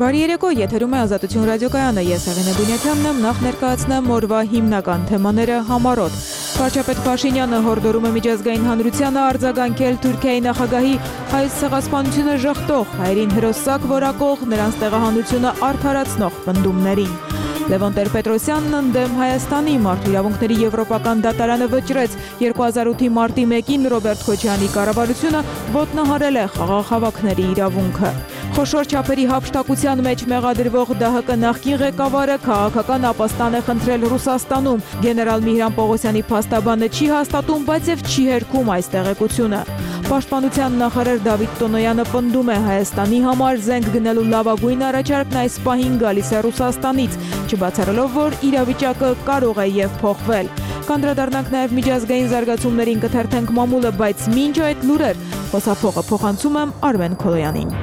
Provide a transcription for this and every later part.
Բարի երեկո, եթերում է Ազատություն ռադիոկայանը, ես Աղենե Դունյաթյանն եմ, նախ ներկայացնեմ օրվա հիմնական թեմաները համառոտ։ Վարչապետ Փաշինյանը հորդորում է միջազգային հանրությանը արձագանքել Թուրքիայի նախագահի հայոց ցեղասպանությունը ժխտող, հայերին հրոսակ որակող, նրանց տեղահանությունը արդարացնող պնդումներին։ Լևոն Տեր-Պետրոսյանն ընդդեմ Հայաստանի մարդու իրավունքների եվրոպական դատարանը վճռեց 2008-ի մարտի 1-ին Ռոբերտ Քոչարյանի կառավարությունը ոտնահարել է խաղաղ հավաքների իրավունքը։ Խոշոր չափերի հափշտակության մեջ մեղադրվող ԴՀԿ նախկին ղեկավարը քաղաքական ապաստան է խնդրել Ռուսաստանում։ Գեներալ Միհրան Պողոսյանի փաստաբանը չի հաստատում, բայց եւ չի հերքում այս տեղեկությունը։ Պաշտպանության նախարար Դավիթ Տոնոյանը պնդում է Հայաստանի համար զենք գնելու լավագույն առաջարկն այս պահին գալիս է Ռուսաստանից, չբացառելով, որ իրավիճակը կարող է եւ փոխվել։ Կանդրադառնանք նաեւ միջազգային զարգացումներին, կթերթենք մամուլը, բայց մինչ այդ լուրեր խոսափողը փոխանցում եմ Արմեն Քոլոյանին։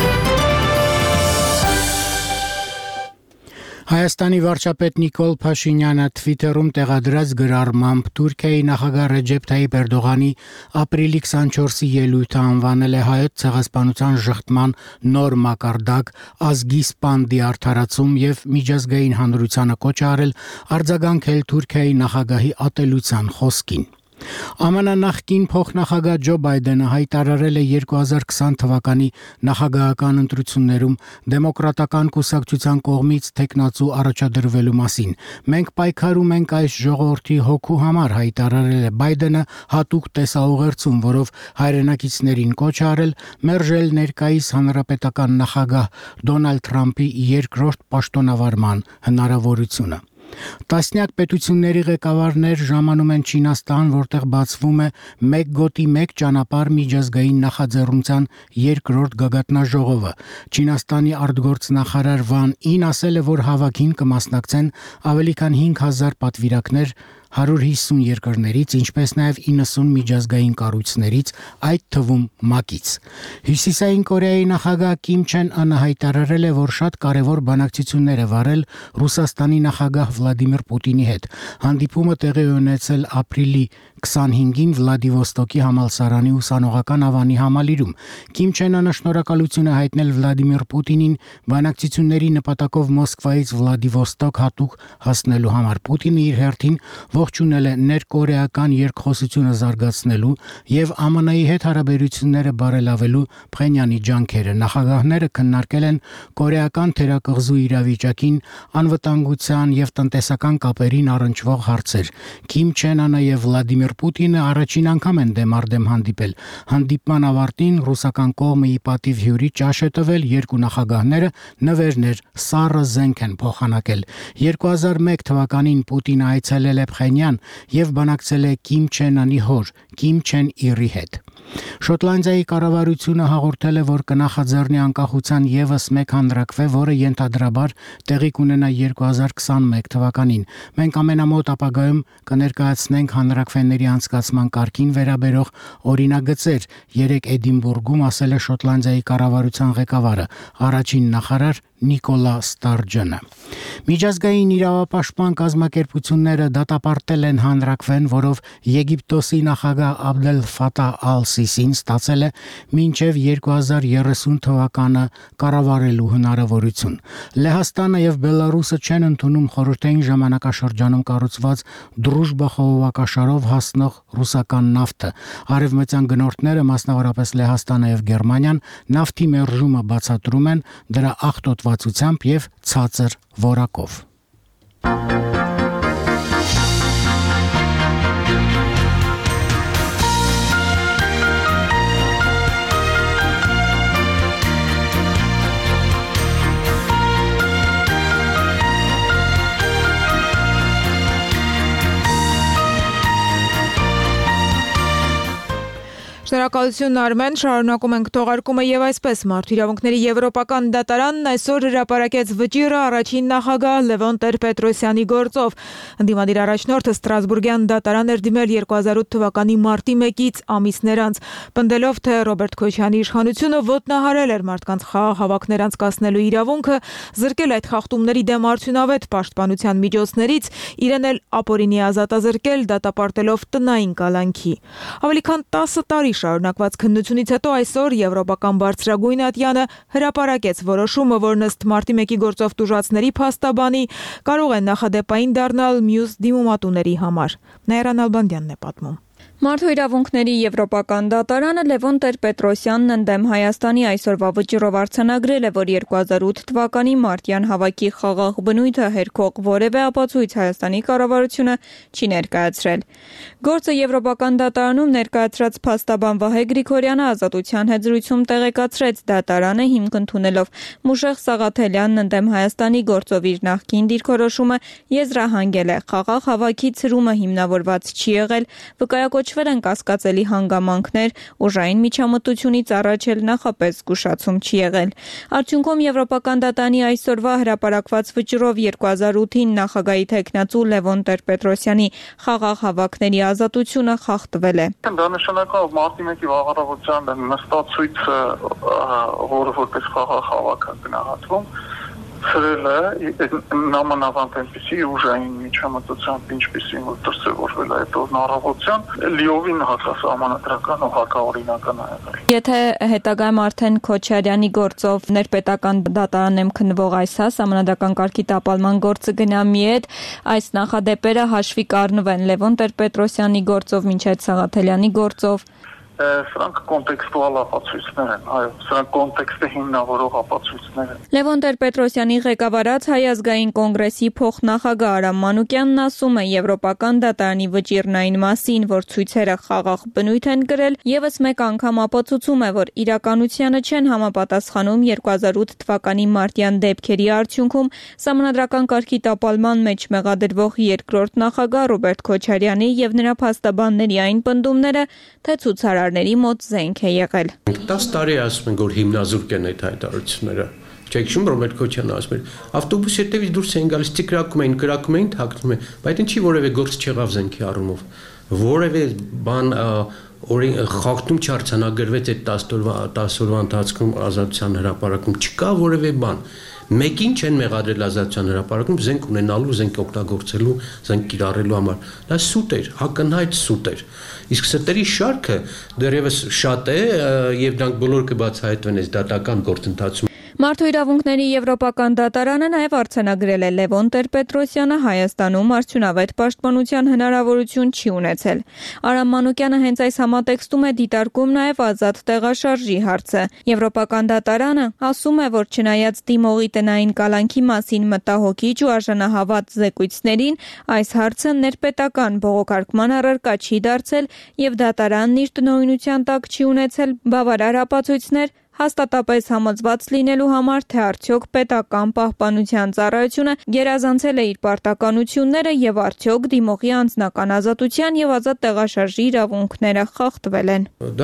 Հայաստանի վարչապետ Նիկոլ Փաշինյանը Twitter-ում տեղադրած գրառմամբ Թուրքիայի նախագահ Ռեջեփ Թայիփ Էրդողանի ապրիլի 24-ի ելույթը անվանել է հայոց ցեղասպանության ժխտման նոր մակարդակ, ազգի սպանդի արդարացում եւ միջազգային հանրությանը կոչ արել արձագանքել Թուրքիայի նախագահի ատելության խոսքին։ ԱՄՆ նախկին փոխնախագահ Ջո Բայդենը հայտարարել է 2020 թվականի նախագահական ընտրություններում դեմոկրատական կուսակցության կողմից թեկնածու առաջադրվելու մասին։ Մենք պայքարում ենք այս ժողովրդի հոգու համար, հայտարարել է Բայդենը հատուկ տեսաուղերձում, որով հայրենակիցներին կոչ արել մերժել ներկայիս հանրապետական նախագահ Դոնալդ Թրամփի երկրորդ պաշտոնավարման հնարավորությունը։ Տասնյակ պետությունների ղեկավարներ ժամանում են Չինաստան, որտեղ բացվում է մեկ գոտի մեկ ճանապարհ միջազգային նախաձեռնության երկրորդ գագաթնաժողովը։ Չինաստանի արտգործնախարար Վան Ին ասել է, որ հավաքին կմասնակցեն ավելի քան 5000 պատվիրակներ 150 երկրներից, ինչպես նաև 90 միջազգային կառույցներից, այդ թվում ՄԱԿ-ից։ Հյուսիսային Կորեայի նախագահ Կիմ Չեն Ընը հայտարարել է, որ շատ կարևոր բանակցություններ է վարել Ռուսաստանի նախագահ Վլադիմիր Պուտինի հետ։ Հանդիպումը տեղի ունեցել ապրիլի 25-ին Վլադիվոստոկի համալսարանի ուսանողական ավանի համալիրում։ Կիմ Չեն Ընը շնորհակալություն է հայտնել Վլադիմիր Պուտինին բանակցությունների նպատակով Մոսկվայից Վլադիվոստոկ հատուկ հասնելու համար։ Պուտինը իր հերթին ողջունել է ներկորեական երկխոսությունը զարգացնելու եւ ԱՄՆ-ի հետ հարաբերությունները բարելավելու Փխենյանի ջանքերը։ Նախագահները քննարկել են կորեական թերակղզու իրավիճակին, անվտանգության եւ տնտեսական կապերին առնչվող հարցեր։ Կիմ Չեն Ընը եւ Վլադիմիր Պուտինը առաջին անգամ են դեմարդեմ հանդիպել։ Հանդիպման ավարտին ռուսական կողմը ի պատիվ հյուրի ճաշ է տվել, երկու նախագահները նվերներ, սառը զենք են փոխանակել։ 2001 թվականին Պուտինը այցելել է Փխենյան եւ բանակցել է Կիմ Չեն Ընի հոր Կիմ Չեն Իրի հետ։ Շոտլանդիայի կառավարությունը հաղորդել է, որ կնախաձեռնի անկախության եւս մեկ հանրաքվե, որը ենթադրաբար տեղի կունենա 2021 թվականին։ Մենք ամենամոտ ապագայում կներկայացնենք հանրաքվեների անցկացման կարգին վերաբերող օրինագծեր, 3 Էդինբուրգում ասել է Շոտլանդիայի կառավարության ղեկավարը, առաջին նախարար Նիկոլա Ստարջանը։ Միջազգային իրավապաշտպան կազմակերպությունները դատապարտել են հանրաքվեն, որով Եգիպտոսի նախագահ Աբդել Ֆաթահ Ալ-Սիսին ստացել է մինչև 2030 թվականը կառավարելու հնարավորություն։ Լեհաստանը եւ Բելարուսը չեն ընդունում խորհրդային ժամանակաշրջանում կառուցված Դրուժբա խողովակաշարով հասնող ռուսական նավթը։ Արևմտյան գնորդները, մասնավորապես Լեհաստանը եւ Գերմանիան, նավթի մերժումը բացատրում են դրա աղտոտվածությամբ եւ ցածր որակով։ Շնորհակալություն Արմեն, շարունակում ենք թողարկումը եւ այսպես Մարդու իրավունքների եվրոպական դատարանն այսօր հրապարակեց վճիռը առաջին նախագահ Լևոն Տեր-Պետրոսյանի գործով։ Ընդդիմադիր առաջնորդը Ստրասբուրգյան դատարան էր դիմել 2008 թվականի մարտի 1-ից ամիսներ անց, պնդելով, թե Ռոբերտ Քոչարյանի իշխանությունը ոտնահարել էր մարդկանց խաղաղ հավաքներ անցկացնելու իրավունքը, զրկել այդ խախտումների դեմ արդյունավետ պաշտպանության միջոցներից, իրեն էլ ապօրինի ազատազրկել, դատապարտելով տնային կալանքի։ Ավելի քան 10 տարի շարունակ շարունակված քննությունից հետո այսօր Եվրոպական բարձրագույն ատյանը հրապարակեց որոշումը, որ ըստ մարտի 1-ի գործով տուժածների փաստաբանի կարող են նախադեպային դառնալ մյուս դիմումատուների համար։ Նաիրա Նալբանդյանն է պատմում։ Մարդու-իրավունքների Եվրոպական դատարանը Լևոն Տեր-Պետրոսյանն ընդդեմ Հայաստանի այսօրվա վճռով արձանագրել է, որ 2008 թվականի մարտյան հավաքի խաղաղ բնույթը հերքող որևէ ապացույց Հայաստանի կառավարությունը չի ներկայացրել։ Գործը Եվրոպական դատարանում ներկայացրած փաստաբան Վահե Գրիգորյանը ազատության հետ զրույցում տեղեկացրեց, դատարանը հիմք ընդունելով Մուշեղ Սաղաթելյանն ընդդեմ Հայաստանի գործով իր նախկին դիրքորոշումը եզրահանգել է, խաղաղ հավաքի ցրումը հիմնավորված չի եղել, վկայակոչվել են կասկածելի հանգամանքներ, ուժային միջամտությունից առաջ էլ նախապես զգուշացում չի եղել։ Արդյունքում Եվրոպական դատարանի այսօրվա հրապարակված վճռով 2008-ին նախագահի թեկնածու Լևոն Տեր-Պետրոսյանի խաղաղ հավաքների ազատությունը խախտվել է։ Դա նշանակում մարտի 1-ի վաղարավության նստածույցը, որը որպես խաղաղ հավաք է գնահատվում, ցրել է նամանավանդ այնպիսի ուժային միջամտությամբ, ինչպիսին որ դրսևորվել է այդ օրն առավոտյան, լիովին հակասահմանադրական ու հակաօրինական է եղել։ Եթե հետագայում արդեն Քոչարյանի գործով ներպետական դատարանեմ քննվող այս համանդրական կարգի տապալման գործը գնա մի հետ, այս նախադեպերը հաշվի կառնվեն Լևոն Տեր-Պետրոսյանի գործով մինչև Սաղաթելյանի գործով։ Սրանք կոնտեքստուալ ապացույցներ են, այո, սրանք կոնտեքստը հիմնավորող ապացույցներ են։ Լևոն Տեր-Պետրոսյանի ղեկավարած Հայ ազգային կոնգրեսի փոխնախագահ Արամ Մանուկյանն ասում է, Եվրոպական դատարանի վճիռն այն մասին, որ ցույցերը խաղաղ բնույթ են կրել, եւս մեկ անգամ ապացուցում է, որ իրականությանը չեն համապատասխանում 2008 թվականի մարտյան դեպքերի արդյունքում համանդրական կարգի տապալման մեջ մեղադրվող երկրորդ նախագահ Ռոբերտ Քոչարյանի եւ նրա փաստաբանների այն պնդումները, թե ցուցարարների մոտ զենք է եղել։ 10 տարի ասում են, որ հիմնազուրկ են այդ հայտարարությունները։ Չեք շում Ռոբերտ Քոչարյանը ասում էր, ավտոբուսի հետևից դուրս էին գալիս, կրակում էին, թաքնում էին, բայց ինչի որևէ գործ չեղավ զենքի առումով։ Որևէ բան խախտում չարձանագրվեց այդ 10 օրվա ընթացքում ազատության հրապարակում, չկա որևէ բան։ Մեկին չեն մեղադրել ազատության հրապարակում զենք ունենալու, զենք օգտագործելու, զենք կիրառելու համար։ Դա սուտ էր, ակնհայտ սուտ էր։ Իսկ սրտերի շարքը դեռևս շատ է եւ դրանք բոլորը կբացահայտվեն այս դատական գործընթացում։ Մարդու-իրավունքների Եվրոպական դատարանը նաև արձանագրել է Լևոն Տեր-Պետրոսյանը Հայաստանում արդյունավետ պաշտպանության հնարավորություն չի ունեցել։ Արամ Մանուկյանը հենց այս համատեքստում է դիտարկում նաև ազատ տեղաշարժի հարցը։ Եվրոպական դատարանը ասում է, որ չնայած դիմողի տնային կալանքի մասին մտահոգիչ ու արժանահավատ զեկույցներին, այս հարցը ներպետական բողոքարկման առարկա չի դարձել եւ դատարանն իր տնօրինության տակ չի ունեցել բավարար ապացույցներ հաստատապես համոզված լինելու համար, թե արդյոք պետական պահպանության ծառայությունը գերազանցել է իր պարտականությունները եւ արդյոք դիմողի անձնական ազատության եւ ազատ տեղաշարժի իրավունքները խախտվել են։ Դա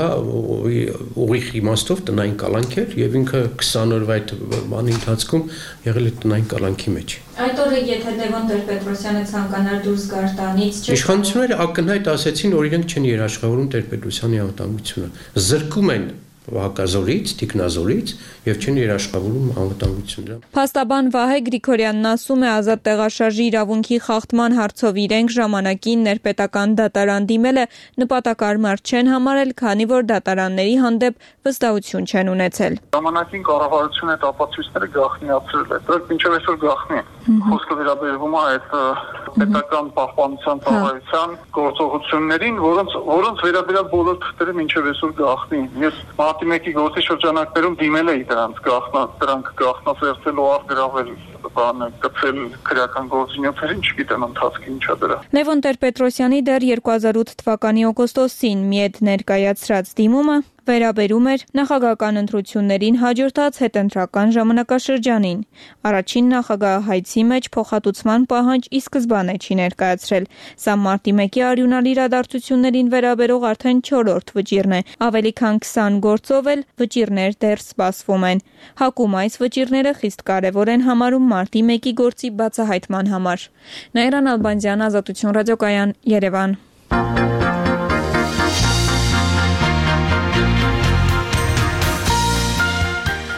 ուղիղ իմաստով տնային կալանք էր եւ ինքը 20 օրվա այդ բանի ընթացքում եղել է տնային կալանքի մեջ։ Այդ օրը եթե Լևոն Տեր-Պետրոսյանը ցանկանար դուրս գար տանից, իշխանությունները ակնհայտ ասեցին, որ իրենք չեն երաշխավորում Տեր-Պետրոսյանի անվտանգությունը։ Զրկում են հակազորից, տիկնազորից եւ չեն երաշխավորում անվտանգությունը։ Փաստաբան Վահե Գրիգորյանն ասում է, ազատ տեղաշարժի իրավունքի խախտման հարցով իրենք ժամանակին ներպետական դատարան դիմելը նպատակարար չեն համարել, քանի որ դատարանների հանդեպ վստահություն չեն ունեցել։ Ժամանակին կառավարությունը այդ ապացույցները գաղտնիացրել է, դրանք մինչև այսօր գաղտնի են։ Խոսքը վերաբերվում է այդ պետական պահպանության ծառայության գործողություններին, որոնց վերաբերյալ բոլոր թղթերը մինչև այսօր գաղտնի են։ Ես մարտի 1-ի գործի շրջանակներում դիմել էի դրանք գաղտնասերցելու առգրավել կցել քրեական գործունեություններին, չգիտեմ ընթացքի ինչա դրա։ Լևոն Տեր-Պետրոսյանի դեռ 2008 թվականի օգոստոսին միեդ ներկայացրած դիմումը վերաբերում էր նախագահական ընտրություններին հաջորդած հետընտրական ժամանակաշրջանին։ Առաջին նախագահահայցի մեջ փոխհատուցման պահանջ ի սկզբանե չի ներկայացրել։ Սա մարտի 1-ի արյունալի իրադարձություններին վերաբերող արդեն 4-րդ վճիռն է։ Ավելի քան 20 գործով էլ վճիռներ դեռ սպասվում են։ ՀԱԿ-ում այս վճիռները խիստ կարևոր են համարում մարտի 1-ի գործի բացահայտման համար։ Նաիրա Նալբանդյան, Ազատություն ռադիոկայան, Երևան։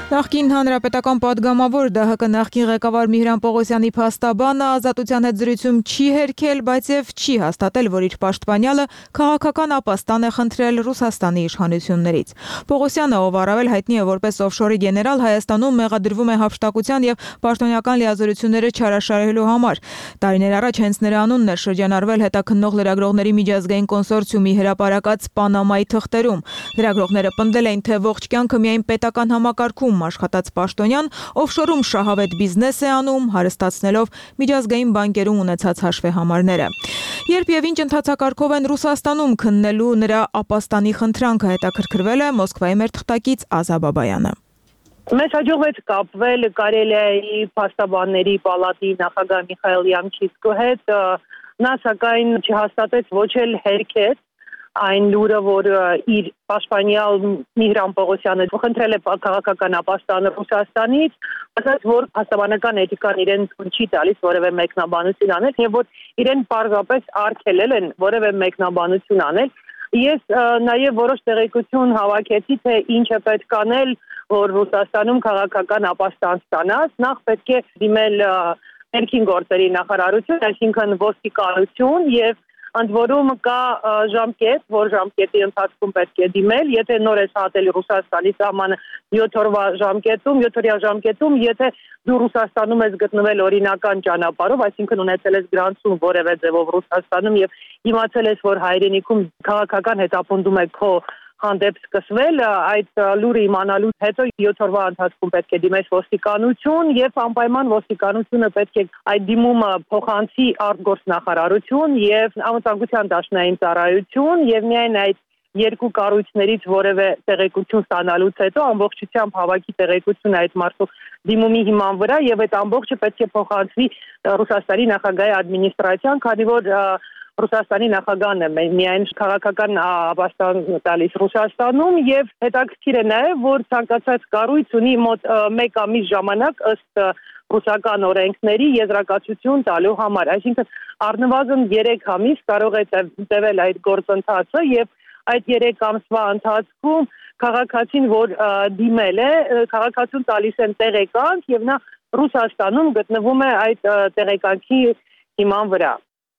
Նախկին հանրապետական պատգամավոր ԴՀԿ նախկին ղեկավար Միհրան Պողոսյանի փաստաբանը Ազատության հետ զրույցում չի հերքել, բայց եւ չի հաստատել, որ իր պաշտպանյալը քաղաքական ապաստան է խնդրել Ռուսաստանի իշխանություններից։ Պողոսյանը, ով առավել հայտնի է որպես օֆշորի գեներալ, Հայաստանում մեղադրվում է հափշտակության եւ պաշտոնական լիազորությունները չարաշահելու համար։ Տարիներ առաջ հենց նրա անունն էր շրջանառվել հետաքննող լրագրողների միջազգային կոնսորցիումի հրապարակած Պանամայի թղթերում։ Լրագրողները պնդել էին, թե ողջ կյանքը միայն պետական համակարգում աշխատած պաշտոնյան օֆշորում շահավետ բիզնես է անում, հարստացնելով միջազգային բանկերում ունեցած հաշվեհամարները։ Երբ եւ ինչ ընթացակարգով են Ռուսաստանում քննելու նրա ապաստանի խնդրանքը, հետաքրքրվել է Մոսկվայի մեր թղթակից Ազա Բաբայանը։ Մեզ հաջողվեց կապվել Կարելիայի փաստաբանների պալատի նախագահ Միխայել Յամչիսկու հետ, նա սակայն չհաստատեց ոչ էլ հերքեց այն լուրը, որ իր պաշտպանյալ Միհրան Պողոսյանը խնդրել է քաղաքական ապաստան Ռուսաստանից, ասաց, որ հաստաբանական էթիկան իրեն չի տալիս որևէ մեկնաբանություն անել եւ որ իրեն պարզապես արգելել են որևէ մեկնաբանություն անել։ Ես նաեւ որոշ տեղեկություն հավաքեցի, թե ինչ է պետք անել, որ Ռուսաստանում քաղաքական ապաստան ստանաս, նախ պետք է դիմել ներքին գործերի նախարարություն, այսինքն ոստիկանություն եւ ընդ որում կա ժամկետ, որ ժամկետի ընթացքում պետք է դիմել, եթե նոր ես հատել Ռուսաստանի սահմանը 7 օրվա ժամկետում, 7-օրյա ժամկետում, եթե դու Ռուսաստանում ես գտնվել օրինական ճանապարհով, այսինքն ունեցել ես գրանցում որևէ ձևով Ռուսաստանում եւ իմացել ես, որ հայրենիքում քաղաքական հետապնդում է քո հանդեպ սկսվել, այդ լուրը իմանալուց հետո 7 օրվա ընթացքում պետք է դիմես ոստիկանություն եւ անպայման ոստիկանությունը պետք է այդ դիմումը փոխանցի արտգործնախարարություն եւ անվտանգության դաշնային ծառայություն եւ միայն այդ երկու կառույցներից որևէ տեղեկություն ստանալուց հետո ամբողջությամբ հավաքի տեղեկությունը այդ մարդու դիմումի հիման վրա եւ այդ ամբողջը պետք է փոխանցվի Ռուսաստանի նախագահի ադմինիստրացիան, քանի որ Ռուսաստանի նախագահն է միայն քաղաքական ապաստան տալիս Ռուսաստանում եւ հետաքրքիր է նաեւ, որ ցանկացած կառույց ունի մոտ 1 ամիս ժամանակ ըստ ռուսական օրենքների եզրակացություն տալու համար, այսինքն առնվազն 3 ամիս կարող է տևել այդ գործընթացը եւ այդ 3 ամսվա ընթացքում քաղաքացին, որ դիմել է, քաղաքացուն տալիս են տեղեկանք եւ նա Ռուսաստանում գտնվում է այդ տեղեկանքի հիման վրա։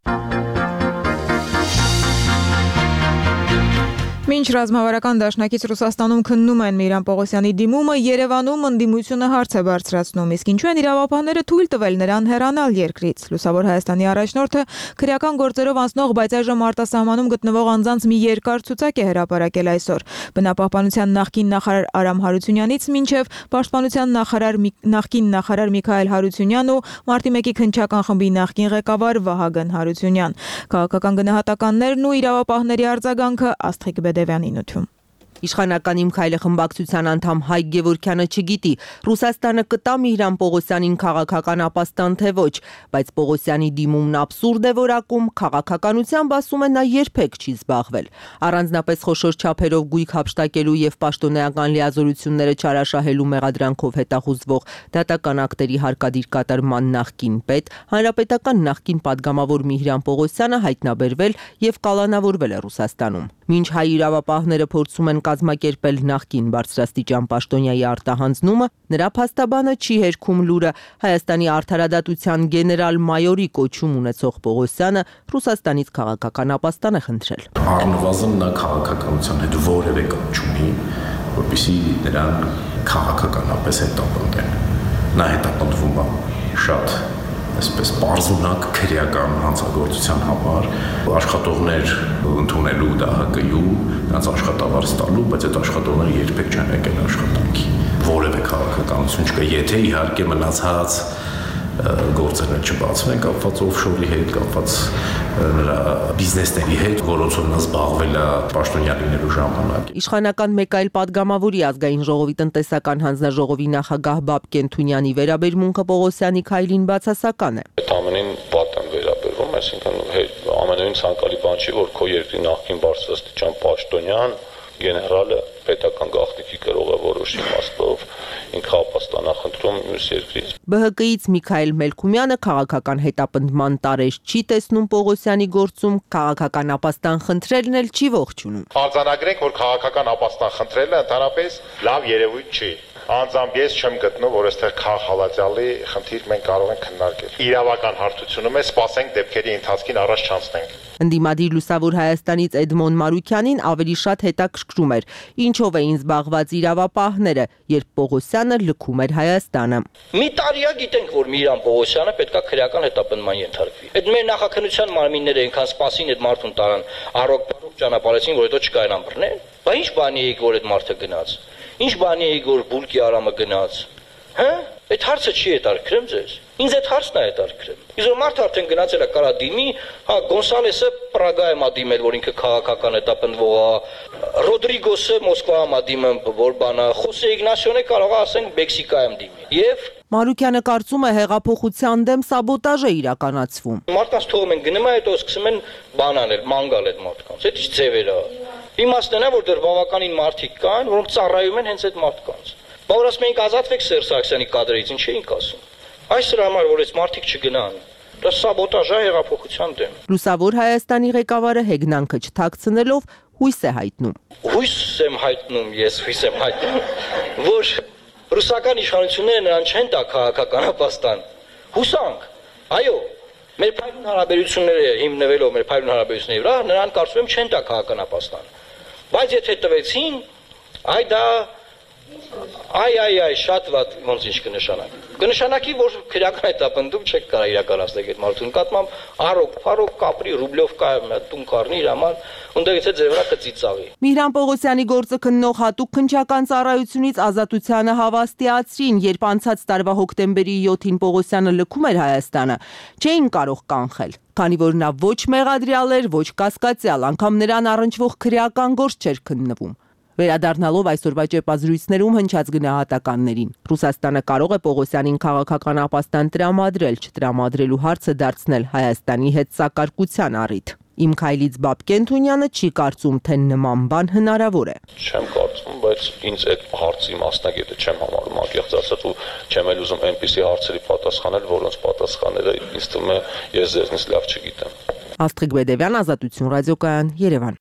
Մինչ ռազմավարական դաշնակից Ռուսաստանում քննում են Միհրան Պողոսյանի դիմումը, Երևանում ընդդիմությունը հարց է բարձրացնում, իսկ ինչու են իրավապահները թույլ տվել նրան հեռանալ երկրից։ Լուսավոր Հայաստանի առաջնորդը քրեական գործերով անցնող, բայց այժմ արտասահմանում գտնվող անձանց մի երկար ցուցակ է հրապարակել այսօր։ Բնապահպանության նախկին նախարար Արամ Հարությունյանից մինչև պաշտպանության նախկին նախարար Միքայել Հարությունյան ու Մարտի 1-ի քննչական խմբի նախկին ղեկավար Վահագն Հարությունյան։ Քաղաքական գնահատականներն ու իրավապահների արձագանքը Աստղիկ Բեդևյանի նոթում։ Իշխանական Իմ քայլը խմբակցության անդամ Հայկ Գևորգյանը չգիտի, Ռուսաստանը կտա Միհրան Պողոսյանին քաղաքական ապաստան թե ոչ, բայց Պողոսյանի դիմումն աբսուրդ է որակում, քաղաքականությամբ ասում է նա երբեք չի զբաղվել։ Առանձնապես խոշոր չափերով գույք հափշտակելու եւ պաշտոնեական լիազորությունները չարաշահելու մեղադրանքով հետախուզվող դատական ակտերի հարկադիր կատարման նախկին պետ, հանրապետական նախկին падգամավոր Միհրան Պողոսյանը հայտնաբերվել եւ կալանավորվել է Ռուսաստանում։ Մինչ հայ իրավապահները փորձում են կազմակերպել նախկին բարձրաստիճան պաշտոնյայի արտահանձնումը, նրա փաստաբանը չի հերքում լուրը Հայաստանի արդարադատության գեներալ-մայորի կոչում ունեցող Պողոսյանը Ռուսաստանից քաղաքական ապաստան է խնդրել։ Առնվազն նա քաղաքականության հետ որևէ կապ չունի, որպեսզի նրան քաղաքականապես հետապնդեն։ Նա հետապնդվում է շատ այսպես պարզունակ քրեական հանցագործության համար, աշխատողներ ընդունելու ԴՀԿ-յու, նրանց աշխատավարձ տալու, բայց այդ աշխատողները երբեք չեն եկել աշխատանքի։ Որևէ քաղաքականություն չկա, եթե իհարկե մնացած գործերը չբացվեն կապված օֆշորի հետ, կապված նրա բիզնեսների հետ, որոնցով նա զբաղվել է պաշտոնյա լինելու ժամանակ։ Իշխանական մեկ այլ падգամավորի ազգային ժողովի տնտեսական հանձնաժողովի նախագահ Բաբկեն Թունյանի վերաբերմունքը Պողոսյանի քայլին բացասական է։ Այդ ամենին վատ եմ վերաբերվում, այսինքն ամենևին ցանկալի բան չի, որ քո երկրի նախկին բարձրաստիճան պաշտոնյան գեներալը պետական գաղտնիքի գրող է որոշ իմաստով ինքը ապաստանախնդրում մյուս երկրից։ ԲՀԿ-ից Միքայել Մելքումյանը քաղաքական հետապնդման տարեж չի տեսնում Պողոսյանի գործում, քաղաքական ապաստան խնդրելն էլ չի ողջունում։ Արձանագրենք, որ քաղաքական ապաստան խնդրելը ընդհանրապես լավ երևույթ չի։ Անձամբ ես չեմ գտնում, որ այստեղ քաղաքալացյալի խնդիր մենք կարող ենք քննարկել։ Իրավական հարթությունում է, սպասենք դեպքերի ընթացքին առաջ չանցնենք։ Ընդդիմադիր Լուսավոր Հայաստանից Էդմոն Մարուքյանին ավելի շատ հետաքրքրում էր, ինչով էին զբաղված իրավապահները, երբ Պողոսյանը լքում էր Հայաստանը։ Մի տարիա գիտենք, որ Միրան Պողոսյանը պետքա քրեական հետապնդման ենթարկվի։ Այդ մեր նախաքննության մարմինները այնքան սպասին այդ մարդուն տարան, առօք ճանապարհեցին, որ հետո չկարան բռնել։ Բա ինչ բանի էիք, որ այդ մարդը գնաց։ Ինչ բանի էիք, որ Բուլկի Արամը գնաց։ Հա? Այդ հարցը չի հետաքրքրում ձեզ։ Ինձ այդ հարցն է հետաքրքրում։ Իսկ մարդը արդեն գնացել է կարա դիմի, հա Գոնսալեսը Պրագայում է դիմել, որ ինքը քաղաքական հետապնդվող է, Ռոդրիգոսը Մոսկվայում է դիմում, որ բանա, Խոսե Իգնասիոնը կարող է ասենք Մեքսիկայում դիմի։ Եվ Մարուքյանը կարծում է հեղափոխության դեմ սաբոտաժ է իրականացվում։ Մարդկանց թողում են գնում, հետո սկսում են բան անել, մանգալ այդ մարդկանց։ Այդ ինչ ձևեր է։ Իմաստն է, որ դեռ բավականին մարդիկ կան, որոնք ծառայում են հենց այդ մարդկանց։ Բա որ ասում ենք ազատվեք Սերժ Սարգսյանի կադրից, ինչ էինք ասում։ Այս դրա համար, որ այս մարդիկ չգնան, դա սաբոտաժ է հեղափոխության դեմ։ Լուսավոր Հայաստանի ղեկավարը հեգնանքը չթաքցնելով հույս է հայտնում։ Հույս եմ հայտնում, ես հույս եմ հայտնում, որ ռուսական իշխանությունները նրան չեն տա քաղաքական ապաստան։ Հուսանք, այո, մեր փայլուն հարաբերությունները հիմնվելով մեր փայլուն հարաբերությունների վրա, նրան կարծում եմ չեն տա քաղաքական ապաստան։ Բայց եթե տվեցին, այ դա այ շատ վատ ոնց ինչ կնշանակի։ Կնշանակի, որ քրեական հետապնդում չեք կարող իրականացնել այդ մարդու նկատմամբ, առոք կապրի ռուբլով կա տուն կառնի իր համար, ունդերից է ձեր վրա կծիծաղի։ Միրան Պողոսյանի գործը քննող հատուկ քննչական ծառայությունից ազատությանը հավաստիացրին, երբ անցած տարվա հոկտեմբերի 7-ին Պողոսյանը լքում էր Հայաստանը, չէին կարող կանխել, քանի որ նա ոչ մեղադրյալ էր, ոչ կասկածյալ, անգամ նրան առնչվող քրեական գործ չէր քննվում։ Վերադառնալով այսօրվա ճեպազրույցներում հնչած գնահատականներին, Ռուսաստանը կարող է Պողոսյանին քաղաքական ապաստան տրամադրել, չտրամադրելու հարցը դարձնել Հայաստանի հետ սակարկության առիթ։ Իմ քայլից Բաբկեն Թունյանը չի կարծում, թե նման բան հնարավոր է։ Չեմ կարծում, բայց ինձ այդ հարցի մասնագետը չեմ համարում անկեղծ ասած ու չեմ էլ ուզում այնպիսի հարցերի պատասխանել, որոնց պատասխանները ինձ թվում է ես ձեզնից լավ չգիտեմ։ Աստղիկ Բեդևյան, Ազատություն ռադիոկայան, Երևան։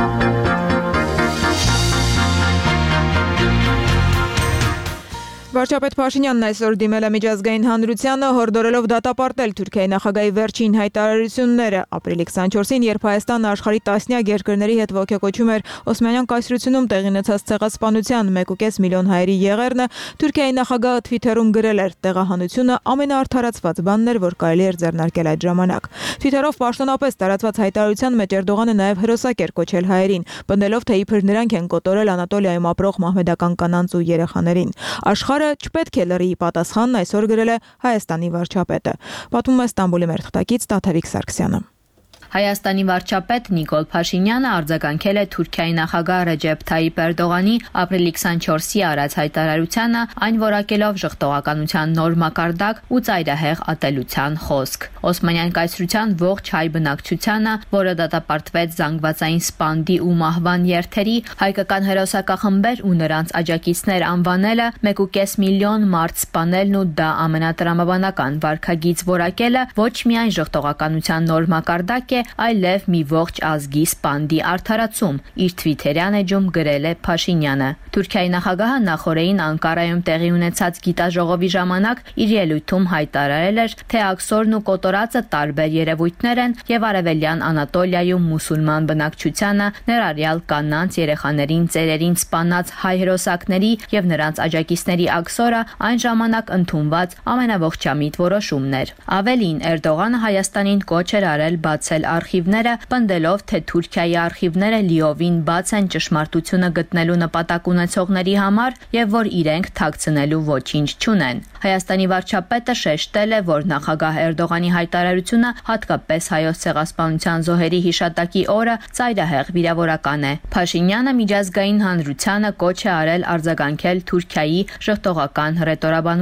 Վարչապետ Փաշինյանն այսօր դիմել է միջազգային հանրությանը, հորդորելով դատապարտել Թուրքիայի նախագահի վերջին հայտարարությունները։ Ապրիլի 24-ին, երբ Հայաստանը աշխարհի տասնյակ երկրների հետ ոգեկոչում էր Օսմանյան կայսրությունում տեղի ունեցած ցեղասպանության 1.5 միլիոն հայերի եղերնը, Թուրքիայի նախագահը Թվիթերում գրել էր. «Տեղահանությունը ամենաարդարացված բանն էր, որ կարելի էր ձեռնարկել այդ ժամանակ»։ Թվիթերով պաշտոնապես տարածված հայտարարության մեջ Էրդողանը նաև հրոսակ էր կոչել հայերին, պնդելով, թե իբր նրանք են կոտորել Անատոլիայում ապրող մահմեդական կանանց ու երեխաներին։ Աշխարհը չպետք է լռի պատասխանն այսօր գրել է Հայաստանի վարչապետը։ Պատմում է Ստամբուլի մեր թղթակից Տաթևիկ Սարգսյանը։ Հայաստանի վարչապետ Նիկոլ Փաշինյանը արձագանքել է Թուրքիայի նախագահ Ռեջեփ Թայիպ Էրդողանի ապրիլի 24-ի արած հայտարարությանը, այն որակելով ժխտողականության նոր մակարդակ ու ծայրահեղ ատելության խոսք։ Օսմանյան կայսրության ողջ հայ բնակչությանը, որը դատապարտվեց զանգվածային սպանդի ու մահվան երթերի, հայկական հերոսակախմբեր ու նրանց աջակիցներ անվանելը, 1.5 միլիոն մարդ սպանելն ու դա ամենատրամաբանական վարքագիծ որակելը ոչ միայն ժխտողականության նոր մակարդակ է, այլև մի ողջ ազգի սպանդի արդարացում, իր Թվիթերյան էջում գրել է Փաշինյանը։ Թուրքիայի նախագահը նախորդին Անկարայում տեղի ունեցած գիտաժողովի ժամանակ իր ելույթում հայտարարել էր, թե աքսորն ու կոտորածը տարբեր երևույթներ են եւ արևելյան Անատոլիայում մուսուլման բնակչությանը, ներառյալ կանանց, երեխաներին, ծերերին սպանած հայ հերոսակների եւ նրանց աջակիցների աքսորը այն ժամանակ ընդունված ամենաողջամիտ որոշումն էր։ Ավելին, Էրդողանը Հայաստանին կոչ էր արել բացել արխիվները, պնդելով, թե Թուրքիայի արխիվները լիովին բաց են ճշմարտությունը գտնելու նպատակ ունեցողների համար եւ որ իրենք թաքցնելու ոչինչ չունեն։ Հայաստանի վարչապետը շեշտել է, որ նախագահ Էրդողանի հայտարարությունը հատկապես հայոց ցեղասպանության զոհերի հիշատակի օրը ծայրահեղ վիրավորական է։ Փաշինյանը միջազգային հանրությանը կոչ է արել արձագանքել Թուրքիայի ժխտողական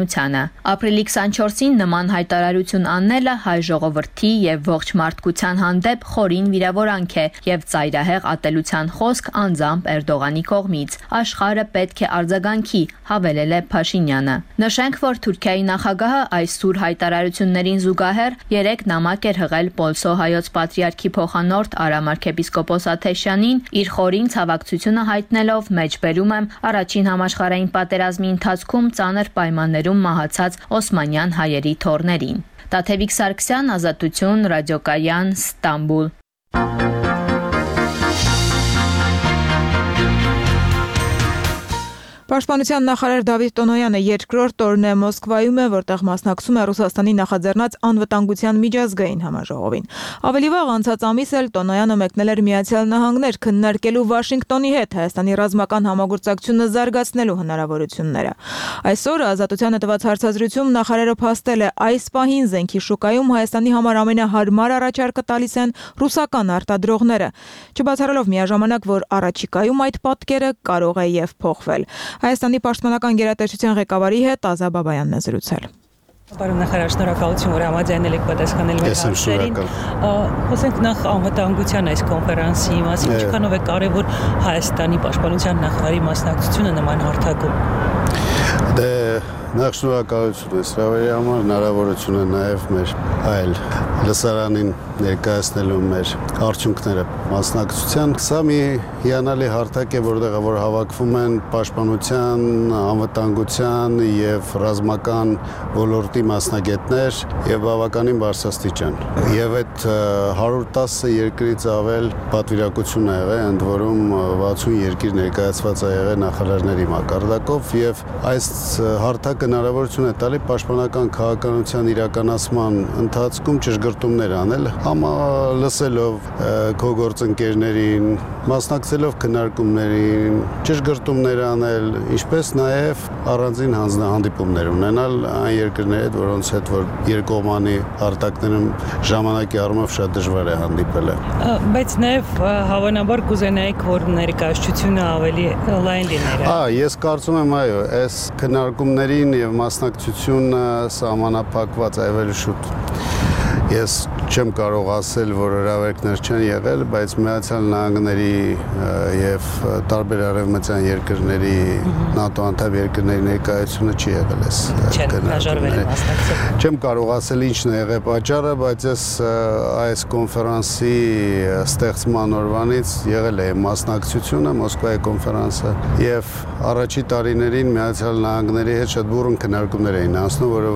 հռետորաբանությանը։ Ապրիլի 24-ին նման հայտարարություն անելը հայ ժողովրդի եւ ողջ մարդկության հանդեպ խորին վիրավորանք է եւ ծայրահեղ ատելության խոսք անձամբ Էրդողանի կողմից։ Աշխարհը պետք է արձագանքի, հավելել է Փաշինյանը։ Նշենք, որ Թուրքիայի նախագահը այս սուր հայտարարություններին զուգահեռ երեկ նամակ էր հղել Պոլսո հայոց պատրիարքի փոխանորդ Արամ arczepiskopos Աթեշյանին, իր խորին ցավակցությունը հայտնելով մեջբերում եմ առաջին համաշխարհային պատերազմի ընթացքում ծանր պայմաններում մահացած օսմանյան հայերի թոռներին։ Տաթևիկ Սարգսյան, Ազատություն, Ռադիոկայան, Ստամբուլ։ Պաշտպանության նախարար Դավիթ Տոնոյանը երկրորդ օրն է Մոսկվայում է, որտեղ մասնակցում է Ռուսաստանի նախաձեռնած անվտանգության միջազգային համաժողովին։ Ավելի վաղ անցած ամիս էլ Տոնոյանը մեկնել էր Միացյալ Նահանգներ քննարկելու Վաշինգտոնի հետ Հայաստանի ռազմական համագործակցությունը զարգացնելու հնարավորությունները։ Այսօր Ազատությանը տված հարցազրույցում նախարարը փաստել է այս պահին զենքի շուկայում Հայաստանի համար ամենահարմար առաջարկը տալիս են ռուսական արտադրողները, չբացառելով միաժամանակ, որ առաջիկայում այդ պատկերը կարող է եւ փոխվել։ Հայաստանի պաշտպանական գերատեսչության ղեկավարի հետ Ազա Բաբայանն է զրուցել։ Պարոն նախարար, շնորհակալություն, որ համաձայնել եք պատասխանել մեր հարցերին։ Խոսենք նախ անվտանգության այս կոնֆերանսի մասին, ինչքանով է կարևոր Հայաստանի պաշտպանության նախարարի մասնակցությունը նման հարթակում։ Նախ շնորհակալություն այս հրավերի համար, հնարավորություն է նաև մեր այլ լսարանին ներկայացնելու մեր արդյունքները մասնակցության։ Սա մի հիանալի հարթակ է, որտեղ որ հավաքվում են պաշտպանության, անվտանգության եւ ռազմական ոլորտի մասնագետներ եւ բավականին բարձրաստիճան։ Եվ այդ 110 երկրից ավել պատվիրակություն է եղել, ընդ որում 60 երկիր ներկայացված է եղել նախարարների մակարդակով եւ այս հարթակը հնարավորություն է տալի պաշտպանական քաղաքականության իրականացման ընթացքում ճշգրտումներ անել, լսելով քո գործընկերներին, մասնակցելով քննարկումներին, ճշգրտումներ անել, ինչպես նաև առանձին հանձնահանդիպումներ ունենալ այն երկրների հետ, որոնց հետ որ երկկողմանի հարթակներում ժամանակի առումով շատ դժվար է հանդիպել։ Բայց նաև հավանաբար կուզենայիք, որ ներկայացությունը ավելի լայն լիներ։ Ես կարծում եմ, այո, այս քննարկումներին եւ մասնակցությունը սահմանափակված է ավելի շուտ։ Ես չեմ կարող ասել, որ հրավերքներ չեն եղել, բայց Միացյալ Նահանգների եւ տարբեր արևմտյան երկրների ՆԱՏՕ անդամ երկրների ներկայությունը չի եղել այս քննարկումներին։ Չեմ կարող ասել ինչն է եղել պատճառը, բայց այս կոնֆերանսի ստեղծման օրվանից եղել է մասնակցությունը Մոսկվայի կոնֆերանսը եւ առաջի տարիներին Միացյալ Նահանգների հետ շատ բուռն քննարկումներ էին անցնում, որը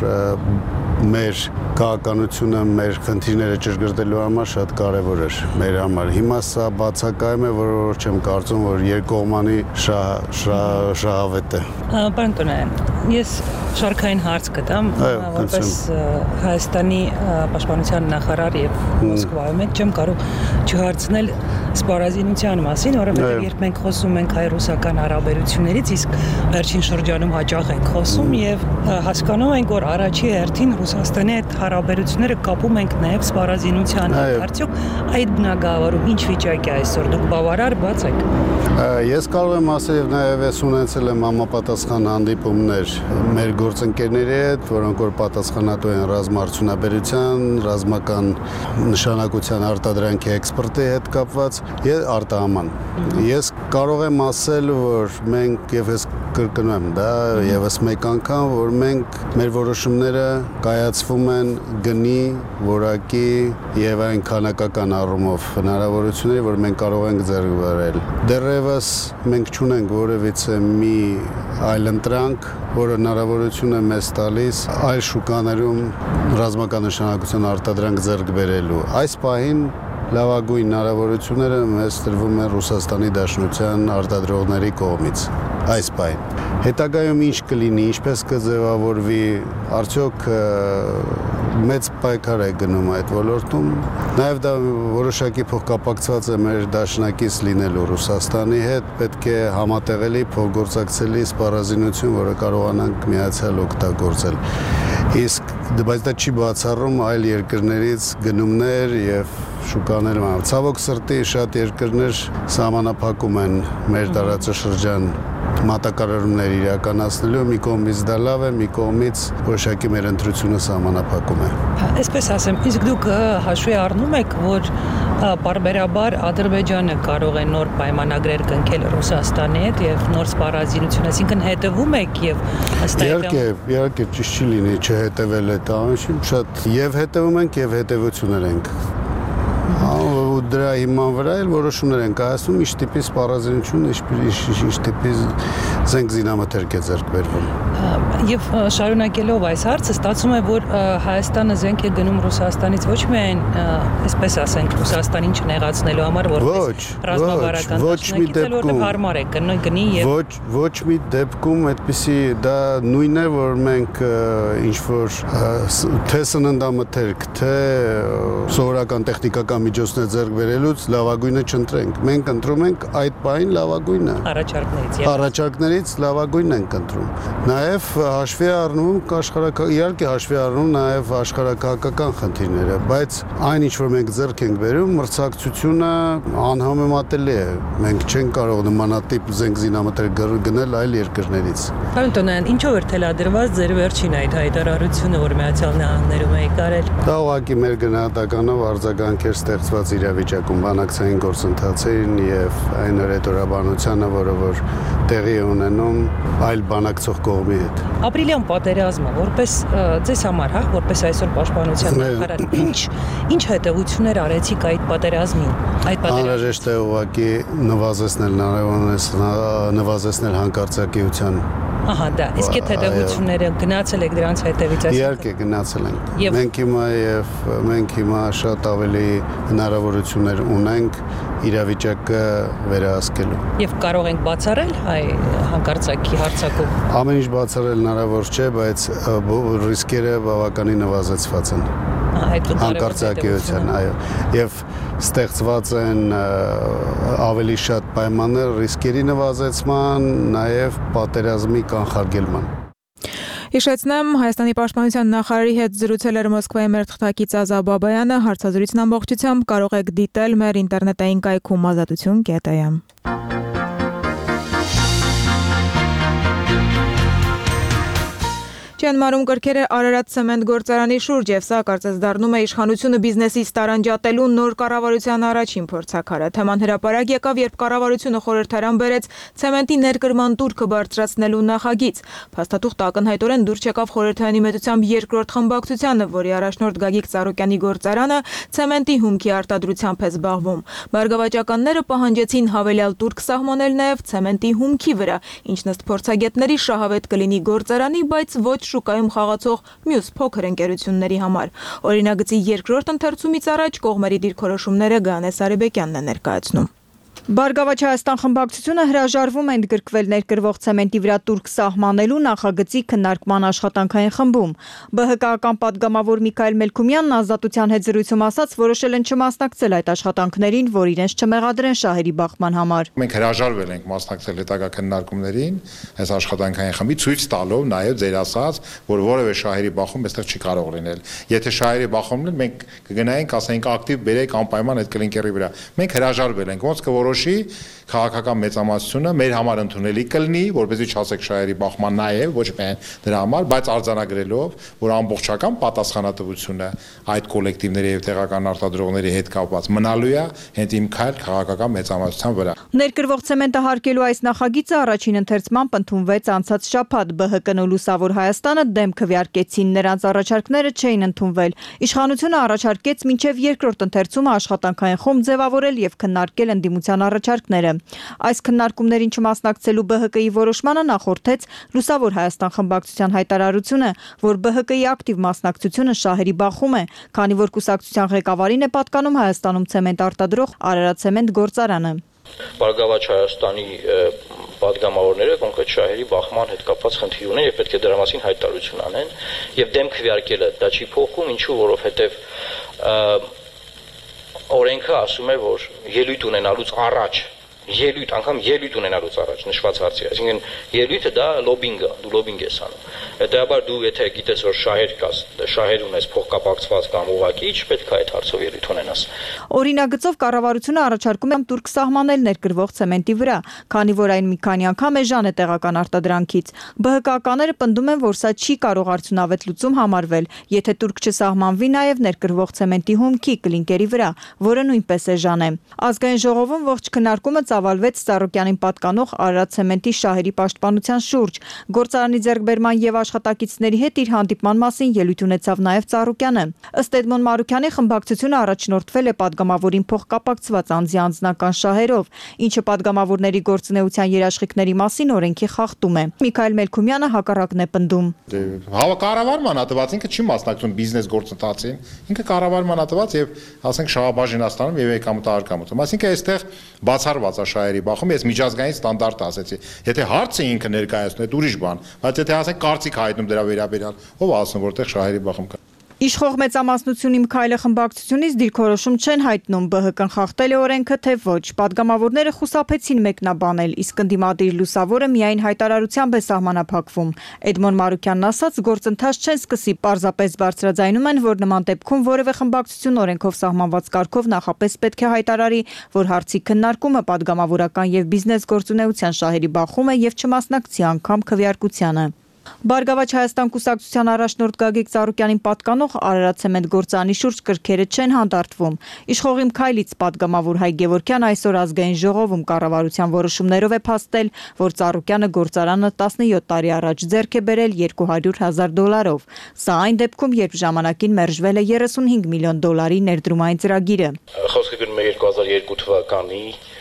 որ մեր քաղաքականությունը, մեր խնդիրները ճշգրտելու համար շատ կարևոր էր մեր համար։ Հիմա սա բացակայում է, որ չեմ կարծում, որ երկկողմանի շահավետ է։ Պարոն Տոնոյան, ես շարքային հարց կտամ, որպես Հայաստանի պաշտպանության նախարար եւ Մոսկվայում եք, չեմ կարող չհարցնել սպառազինության մասին, որովհետեւ երբ մենք խոսում ենք հայ-ռուսական հարաբերություններից, իսկ վերջին շրջանում հաճախ ենք խոսում եւ հասկանում ենք, որ առաջի հերթին Ռուսաստանի հետ հարաբերությունները կապում ենք նաև սպառազինության հետ։ Արդյոք այդ բնագավառում ինչ վիճակ է այսօր, դուք բավարար բաց եք։ Ես կարող եմ ասել եւ նաև ես ունեցել եմ համապատասխան հանդիպումներ մեր գործընկերների հետ, որոնք որ պատասխանատու են ռազմաարդյունաբերության, ռազմական նշանակության արտադրանքի էքսպորտի հետ կապված եւ արտահանման։ Ես կարող եմ ասել, որ մենք եւ ես կրկնեմ դա եւս մեկ անգամ, որ մենք մեր որոշումները կայացվում են գնի, որակի եւ այն քանակական առումով հնարավորությունների, որ մենք կարող ենք ձեռք բերել։ Դեռևս մենք չունենք որևիցե մի այլընտրանք, որը հնարավորություն է մեզ տալիս այլ շուկաներում ռազմական նշանակության արտադրանք ձեռք բերելու։ Այս պահին լավագույն հնարավորությունները մեզ տրվում են Ռուսաստանի Դաշնության արտադրողների կողմից։ Այս պահին հետագայում ինչ կլինի, ինչպես կձևավորվի, արդյոք մեծ պայքար է գնում այդ ոլորտում։ Նաև դա որոշակի փոխկապակցված է մեր դաշնակից լինելու Ռուսաստանի հետ, պետք է համատեղելի փոխգործակցելի սպառազինություն, որը կարողանանք միացյալ օգտագործել։ Իսկ բայց դա չի բացառում այլ երկրներից գնումներ եւ շուկաներ։ Ցավոք սրտի շատ երկրներ սահմանափակում են մեր տարածաշրջան մատակարարումներ իրականացնելու, մի կողմից դա լավ է, մի կողմից որոշակի մեր ընտրությունը սահմանափակում է։ Այսպես ասեմ, իսկ դուք հաշվի առնում եք, որ պարբերաբար Ադրբեջանը կարող է նոր պայմանագրեր կնքել Ռուսաստանի հետ եւ նոր սպառազինություն, այսինքն հետևում եք եւ Իհարկե ճիշտ չի լինի չհետևել այդ ամենին, շատ եւ հետևում ենք եւ հետևություններ ենք։ Ու դրա հիման վրա էլ որոշումներ են կայացնում, ինչ տիպի սպառազինություն, ինչ տիպի զենք զինամթերք է ձեռք բերվում։ Եվ շարունակելով այս հարցը, ստացվում է, որ Հայաստանը զենք է գնում Ռուսաստանից ոչ միայն, այսպես ասենք, Ռուսաստանին չնեղացնելու համար, որպես ռազմավարական դաշնակից, այլ որտեղ հարմար է գնի եւ ոչ մի դեպքում այդպիսի դա նույնն է, որ մենք ինչ որ թե սննդամթերք, թե սովորական տեխնիկական միջոցներ ձեռք բերելուց լավագույնը չընտրենք։ Մենք ընտրում ենք այդ պահին լավագույնը։ Առաջարկներից լավագույնն ենք ընտրում։ Նաև հաշվի առնում իհարկե հաշվի առնում նաև աշխարհակահաղական խնդիրները, բայց այն ինչ որ մենք ձեռք ենք բերում, մրցակցությունը անհամեմատելի է։ Մենք չենք կարող նմանատիպ զենք զինամթերք գնել այլ երկրներից։ Պարոն Տոնյան, ինչով էր թելադրված ձեր վերջին այդ հայտարարությունը, որ Միացյալ Նահանգներում եք արել։ Դա ուղղակի մեր գնահատականով արձագանք էր ստեղծված իրավիճակում, բանակցային գործընթացին եւ այն հրետորաբանությանը, որը որ տեղի է ունենում այլ բանակցող կողմի հետ։ Ապրիլյան պատերազմը, որպես ձեզ համար, որպես այսօր պաշտպանության նախարար, ինչ հետևություններ արեցիք այդ պատերազմին։ Անհրաժեշտ է ուղղակի նվազեցնել հանկարծակիության։ Ահա դա, իսկ այդ հետևությունները գնացել եք դրանց հետևից, Իհարկե գնացել ենք։ Մենք հիմա շատ ավելի հնարավորություններ ունենք իրավիճակը վերահսկելու։ Եվ կարող ենք բացառել հանկարծակի հարձակում։ Ամեն ինչ բացառել հնարավոր չէ, բայց ռիսկերը բավականին նվազեցված են։ Հանկարծակիության, այո, եւ ստեղծված են ավելի շատ պայմաններ ռիսկերի նվազեցման, նաեւ պատերազմի կանխարգելման։ Հիշեցնեմ, Հայաստանի պաշտպանության նախարարի հետ զրուցել էր Մոսկվայի մեր թղթակից Ազա Բաբայանը, հարցազրույցն ամբողջությամբ կարող եք դիտել մեր ինտերնետային կայքում ազատություն.am։ Չեն մարում կրքերը Արարատ ցեմենտ գործարանի շուրջ եւ սա կարծես դառնում է իշխանությունը բիզնեսից տարանջատելու նոր կառավարության առաջին փորձաքարը։ Թեման հրապարակ եկավ, երբ կառավարությունը խորհրդարան բերեց ցեմենտի ներկրման տուրքը բարձրացնելու նախագիծ։ Փաստաթուղթ ակնհայտորեն դուրս եկավ խորհրդարանի մեծությամբ երկրորդ խմբակցությանը, որի առաջնորդ Գագիկ Ծառուկյանի գործարանը ցեմենտի հումքի արտադրությամբ է զբաղվում։ Բարգավաճականները պահանջեցին հավելյալ տուրք սահմանել նաեւ ցեմենտի հումքի վրա, ինչն ըստ փորձագետների շահավետ կլինի գործարանի, բայց ոչ շուկայում խաղացող մյուս փոքր ընկերությունների համար։ Օրինագծի երկրորդ ընթերցումից առաջ կողմերի դիրքորոշումները Գանես Արեբեկյանն է ներկայացնում։ Բարգավաճ Հայաստան խմբակցությունը հրաժարվում է ընդգրկվել ներկրվող ցեմենտի վրա տուրք սահմանելու նախագծի քննարկման աշխատանքային խմբում։ ԲՀԿ-ական պատգամավոր Միքայել Մելքումյանն ազատության հետ զրույցում ասաց, որոշել են չմասնակցել այդ աշխատանքներին, որ իրենց չմեղադրեն շահերի բախման համար։ Մենք հրաժարվել ենք մասնակցել հետագա քննարկումներին այս աշխատանքային խմբի, ցույց տալով նաև ձեր ասած, որ որևէ շահերի բախում այստեղ չի կարող լինել։ Եթե շահերի բախումն է, մենք կգնայինք, ասենք ակտիվ բերեք անպայման այդ կլինկերի վրա։ Մենք հրաժարվել ենք, ոնց կորոշի քաղաքական մեծամասնությունը մեր համար ընդունելի կլինի, որպեսզի չասեք շահերի բախման նաև ոչ միայն դրա համար, բայց արձանագրելով, որ ամբողջական պատասխանատվությունը այդ կոլեկտիվների եւ տեղական արտադրողների հետ կապված մնալու է հենց իմ քաղաքական մեծամասնության վրա։ Ներկրվող ցեմենտը հարկելու այս նախագիծը առաջին ընթերցմամբ ընդունվեց անցած շաբաթ։ ԲՀԿ-ն ու Լուսավոր Հայաստանը դեմ քվեարկեցին, նրանց առաջարկները չէին ընդունվել։ Իշխանությունը առաջարկեց մինչև երկրորդ ընթերցումը աշխատանքային խումբ ձևավորել եւ քննարկել ընդդիմության առաջարկները։ Այս քննարկումներին չմասնակցելու ԲՀԿ-ի որոշմանը նախորդեց Լուսավոր Հայաստան խմբակցության հայտարարությունը, որ ԲՀԿ-ի ակտիվ մասնակցությունը շահերի բախում է, քանի որ կուսակցության ղեկավարին է պատկանում Հայաստանում ցեմենտ արտադրող Արարատ ցեմենտ գործարանը։ Բարգավաճ Հայաստանի պատգամավորները կոնկրետ շահերի բախման հետ կապված խնդիր ունեն եւ պետք է դրա մասին հայտարարություն անեն եւ դեմ քվեարկելը դա չի փոխում, ինչու որովհետեւ օրենքը ասում է, որ ելույթ ունենալուց առաջ ելույթ, անգամ ելույթ ունենալուց առաջ նշված հարցի, այսինքն ելույթը դա լոբինգ է, դու լոբինգ ես անում։ Հետաբար դու եթե գիտես որ շահեր ունես փոխկապակցված կամ ուղղակի, չպետք է այդ հարցով ելույթ ունենաս։ Օրինագծով կառավարությունը առաջարկում է турք սահմանել ներկրվող ցեմենտի վրա, քանի որ այն մի քանի անգամ էժան է տեղական արտադրանքից։ ԲՀԿ-ականները պնդում են, որ սա չի կարող արդյունավետ լուծում համարվել, եթե турք չսահմանվի նաև ներկրվող ցեմենտի հումքի կլինկերի վրա, որը նույնպես էժան է։ Ազգային ժողովում ողջ քննարկումը ծավալվեց Ծառուկյանին պատկանող Արարատ ցեմենտի շահերի պաշտպանության շուրջ։ Գործարանի ձեռքբերման եւ աշխատակիցների հետ իր հանդիպման մասին ելույթ ունեցավ նաև Ծառուկյանը։ Ըստ Էդմոն Մարուկյանի խմբակցությունը առաջնորդվել է պատգամավորին փոխկապակցված անձի անձնական շահերով, ինչը պատգամավորների գործունեության երաշխիքների մասին օրենքի խախտում է։ Միքայել Մելքումյանը հակառակն է պնդում։ Կառավարման հատված ինքը չի մասնակցում բիզնես գործընթացին, ինքը կառավարման հատված եւ ասենք շահաբաժինաստանում եւ եկամտահարկամուտում։ Այսինքն այստեղ բացառված է շահերի բախում, ես միջազգային ստանդարտ ասեցի։ Եթե հարցը ինքը ներկայացնում է, դա ուրիշ բան, բայց եթե ասենք կարծիք հայտնում դրա վերաբերյալ, ով ասում որտեղ շահերի բախում կա։ Իշխող մեծամասնությունի Միքայելը խմբակցությունից դիրքորոշում չեն հայտնում ԲՀԿ-ն խախտել է օրենքը թե ոչ։ Պատգամավորները խուսափեցին մեկնաբանել, իսկ ընդդիմադիր լուսավորը միայն հայտարարությամբ է սահմանափակվում։ Էդմոն Մարուկյանն ասաց, գործընթաց չեն սկսի, պարզապես բարձրաձայնում են, որ նման դեպքում որևէ խմբակցություն օրենքով սահմանված կարգով նախապես պետք է հայտարարի, որ հարցի քննարկումը պատգամավորական եւ բիզնես գործունեության շահերի բախում է եւ չմասնակցի անգամ քվեարկությանը։ Բարգավաճ Հայաստան կուսակցության առաջնորդ Գագիկ Ծառուկյանին պատկանող Արարատ ցեմենտ գործարանի շուրջ կրքերը չեն հանդարտվում։ Իշխողի Մքայլից պատգամավոր Հայ Գևորգյան այսօր ազգային ժողովում կառավարության որոշումներով է փաստել, որ Ծառուկյանը գործարանը 17 տարի առաջ ձեռք է բերել $200,000։ Սա այն դեպքում, երբ ժամանակին մերժվել է $35 միլիոն ներդրումային ծրագիրը։ Խոսքը գնում է 2002 թվականի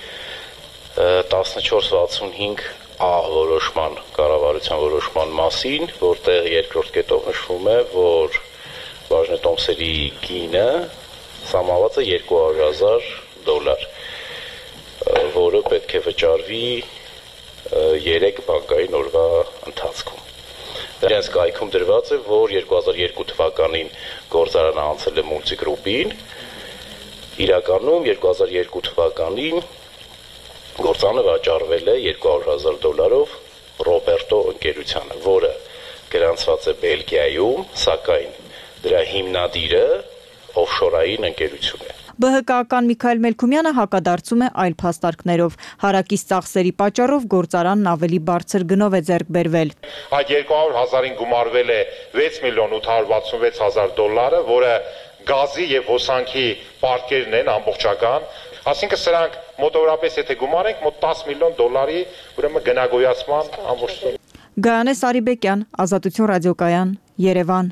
1465 որոշման, կառավարության որոշման մասին, որտեղ երկրորդ կետով նշվում է, որ բաժնետոմսերի գինը սահմանված է $200,000, որը պետք է վճարվի 3 բանկային օրվա ընթացքում։ Դրանց կայքում դրված է, որ 2002 թվականին գործարանը անցել է Մուլտիգրուպին, իրականում 2002 թվականին գործարանը վաճառվել է $200,000 Ռոբերտո ընկերությանը, որը գրանցված է Բելգիայում, սակայն դրա հիմնադիրը օֆշորային ընկերություն է։ ԲՀԿ-ական Միքայել Մելքումյանը հակադարձում է այլ փաստարկներով։ Հարակից ծախսերի պատճառով գործարանն ավելի բարձր գնով է ձեռք բերվել։ Այդ 200,000-ին գումարվել է $6,866,000, որը գազի եւ հոսանքի պարտքերն են ամբողջական, ասինքն սրանք մոտավորապես եթե գումարենք մոտ $10 միլիոն ուրեմն գնագոյացման ամբողջություն։ Գայանե Սարիբեկյան, Ազատություն ռադիոկայան, Երևան։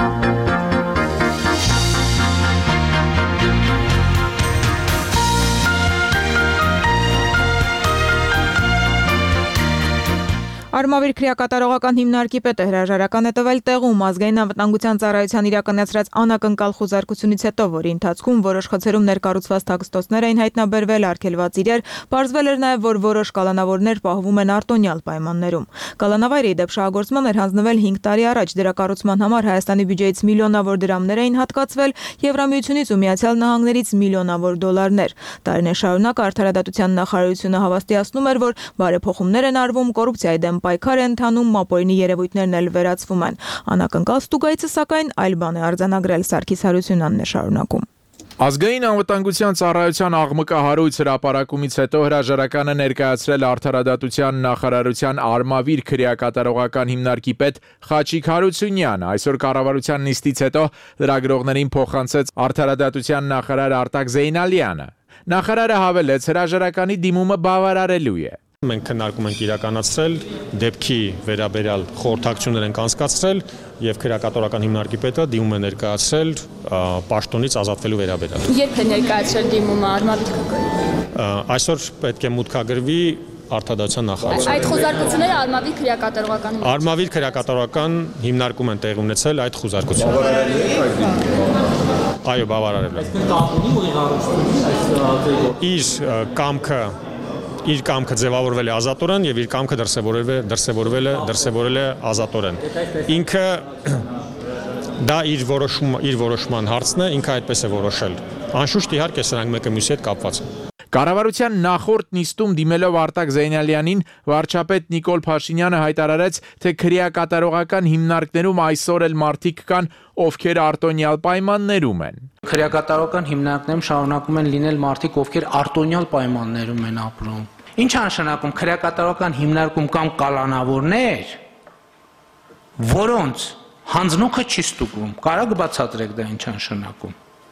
Արմավիր քրեակատարողական հիմնարկի պետը հրաժարական է տվել տեղում ազգային անվտանգության ծառայության իրականացրած անակնկալ խոզարկությունից հետո, որի ընթացքում որոշ խցերում ներկառուցված թաքստոցներ էին հայտնաբերվել արգելված իրեր, պարզվել էր նաև, որ որոշ կալանավորներ պահվում են արտոնյալ պայմաններում։ Կալանավայրը ի դեպ շահագործման էր հանձնվել 5 տարի առաջ, դրա կառուցման համար Հայաստանի բյուջեից միլիոնավոր դրամներ էին հատկացվել, Եվրամիությունից ու Միացյալ Նահանգներից միլիոնավոր դոլարներ։ Տարիներ շարունակ Արդարադատության նախարարությունը հավաստիացնում էր, որ բարեփոխումներ են արվում, կոռուպցիայի դեմ պայքար է ընթանում, մապօրինի երևույթներն էլ վերացվում են։ Անակնկալ ստուգայցը սակայն այլ բան է արձանագրել Սարգիս Հարությունյանն է շարունակում։ Ազգային անվտանգության ծառայության աղմկահարույց հրապարակումից հետո հրաժարականը ներկայացրել Արդարադատության նախարարության Արմավիր քրեակատարողական հիմնարկի պետ Խաչիկ Հարությունյանը։ Այսօր կառավարության նիստից հետո լրագրողներին փոխանցեց Արդարադատության նախարար Արտակ Զեյնալյանը։ Նախարարը հավելեց, հրաժարականի դիմումը բավարարելու է։ Մենք քննարկում ենք իրականացրել, դեպքի վերաբերյալ խորհրդակցություններ ենք անցկացրել եւ քրեակատարողական հիմնարկի պետը դիմում է ներկայացրել պաշտոնից ազատվելու վերաբերյալ։ Երբ է ներկայացրել դիմումը Արմավիր քրեակատարողական։ Այսօր պետք է մուտքագրվի Արդարադատության նախարարության։ Այդ խոզարկությունները Արմավիր քրեակատարողական։ Արմավիր քրեակատարողական հիմնարկում են տեղի ունեցել այդ խոզարկությունները։ Այո, բավարարել է։ Իր կամքը ձևավորվել է ազատորեն եւ իր կամքը դրսևորվել է ազատորեն։ Ինքը դա իր որոշման հարցն է, ինքը այդպես է որոշել։ Անշուշտ իհարկե սրանք մեկը մյուսի հետ կապված են։ Կառավարության նախորդ նիստում դիմելով Արտակ Զեյնալյանին, վարչապետ Նիկոլ Փաշինյանը հայտարարեց, թե քրեակատարողական հիմնարկներում այսօր էլ մարդիկ կան, ովքեր արտոնյալ պայմաններում են։ Քրեակատարողական հիմնարկներում շարունակում են լինել մարդիկ, ովքեր արտոնյալ պայմաններում են ապրում։ Ինչ է նշանակում քրեակատարողական հիմնարկում կամ կալանավորներ, որոնց հանձնուկը չի ստուգվում, կարա կբացատրեք դա ինչ է նշանակում։